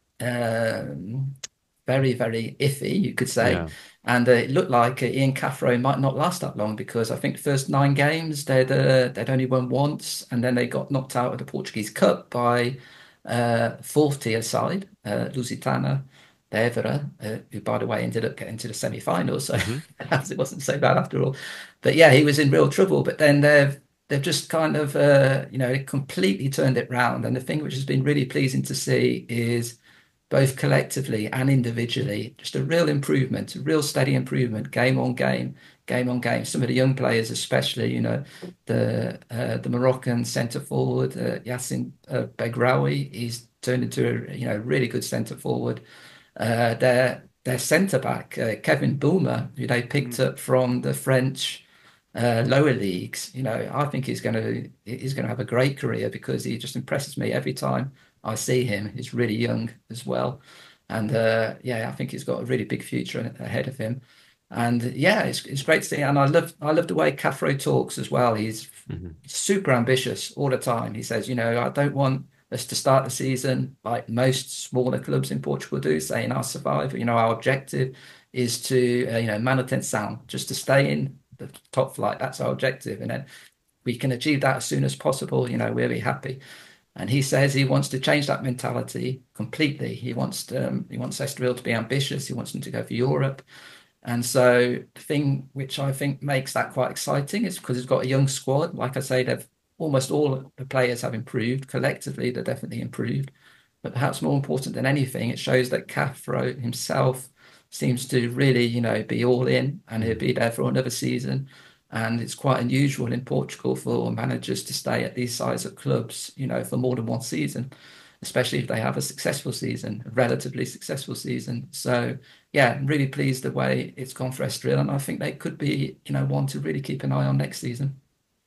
um, very, very iffy, you could say. Yeah. And uh, it looked like uh, Ian Cathro might not last that long because I think the first nine games they'd uh, they'd only won once, and then they got knocked out of the Portuguese Cup by uh, fourth tier side, uh, Lusitana de Évora, uh, who, by the way, ended up getting to the semi-finals. So Mhm. perhaps it wasn't so bad after all. But yeah, he was in real trouble. But then they've they've just kind of uh, you know completely turned it round. And the thing which has been really pleasing to see is both collectively and individually, just a real improvement, a real steady improvement, game on game, game on game. Some of the young players, especially, you know, the uh, the Moroccan centre forward, uh, Yassin uh, Begraoui, he's turned into a you know really good centre forward. Uh, their their centre back, uh, Kevin Boomer, who they picked up from the French uh, lower leagues, you know, I think he's going to he's going to have a great career because he just impresses me every time I see him. He's really young as well, and uh, yeah, I think he's got a really big future ahead of him. And yeah, it's it's great to see. And I love I love the way Cathro talks as well. He's Mhm. super ambitious all the time. He says, you know, I don't want us to start the season like most smaller clubs in Portugal do, saying I'll survive. You know, our objective is to, uh, you know, manutenção, just to stay in the top flight. That's our objective. And then we can achieve that as soon as possible. You know, we'll be happy. And he says he wants to change that mentality completely. He wants to, um, he wants Estoril to be ambitious. He wants them to go for Europe. And so the thing which I think makes that quite exciting is because it's got a young squad. Like I say, they've almost all the players have improved. Collectively, they're definitely improved. But perhaps more important than anything, it shows that Cathro himself seems to really, you know, be all in, and he'll be there for another season. And it's quite unusual in Portugal for managers to stay at these size of clubs, you know, for more than one season, especially if they have a successful season, a relatively successful season. So yeah, I'm really pleased the way it's gone for Estoril, and I think they could be, you know, one to really keep an eye on next season.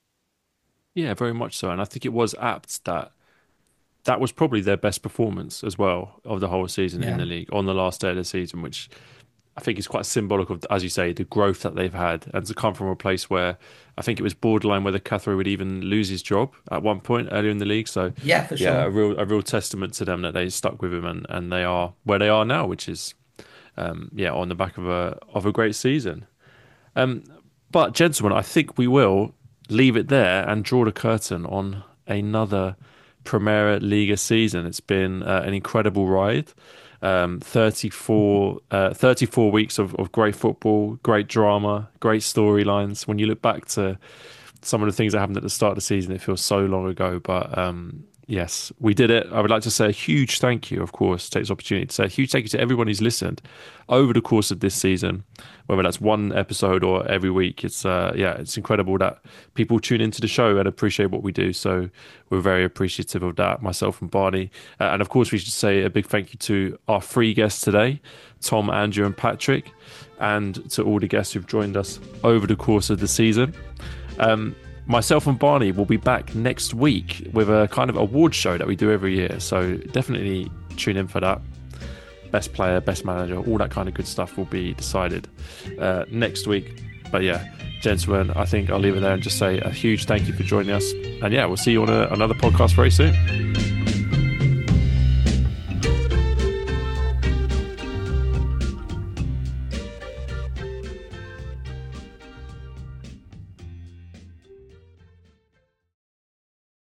Yeah, very much so. And I think it was apt that that was probably their best performance as well of the whole season in Yeah. the league on the last day of the season, which I think is quite symbolic of, as you say, the growth that they've had, and to come from a place where I think it was borderline whether Cathro would even lose his job at one point earlier in the league. So Yeah, for yeah, a sure. real a real testament to them that they stuck with him, and, and they are where they are now, which is um, yeah, on the back of a of a great season. Um, but gentlemen, I think we will leave it there and draw the curtain on another Primera Liga season. It's been uh, an incredible ride. Um, thirty-four, uh, thirty-four weeks of, of great football, great drama, great storylines. When you look back to some of the things that happened at the start of the season, it feels so long ago. But um, yes, we did it. I would like to say a huge thank you, of course, take this opportunity to say a huge thank you to everyone who's listened over the course of this season, whether that's one episode or every week. It's uh, yeah, it's incredible that people tune into the show and appreciate what we do. So we're very appreciative of that, myself and Barney. Uh, and of course, we should say a big thank you to our three guests today, Tom, Andrew, and Patrick, and to all the guests who've joined us over the course of the season. Um, myself and Barney will be back next week with a kind of award show that we do every year. So definitely tune in for that. Best player, best manager, all that kind of good stuff will be decided uh, next week. But yeah, gentlemen, I think I'll leave it there and just say a huge thank you for joining us. And yeah, we'll see you on a, another podcast very soon.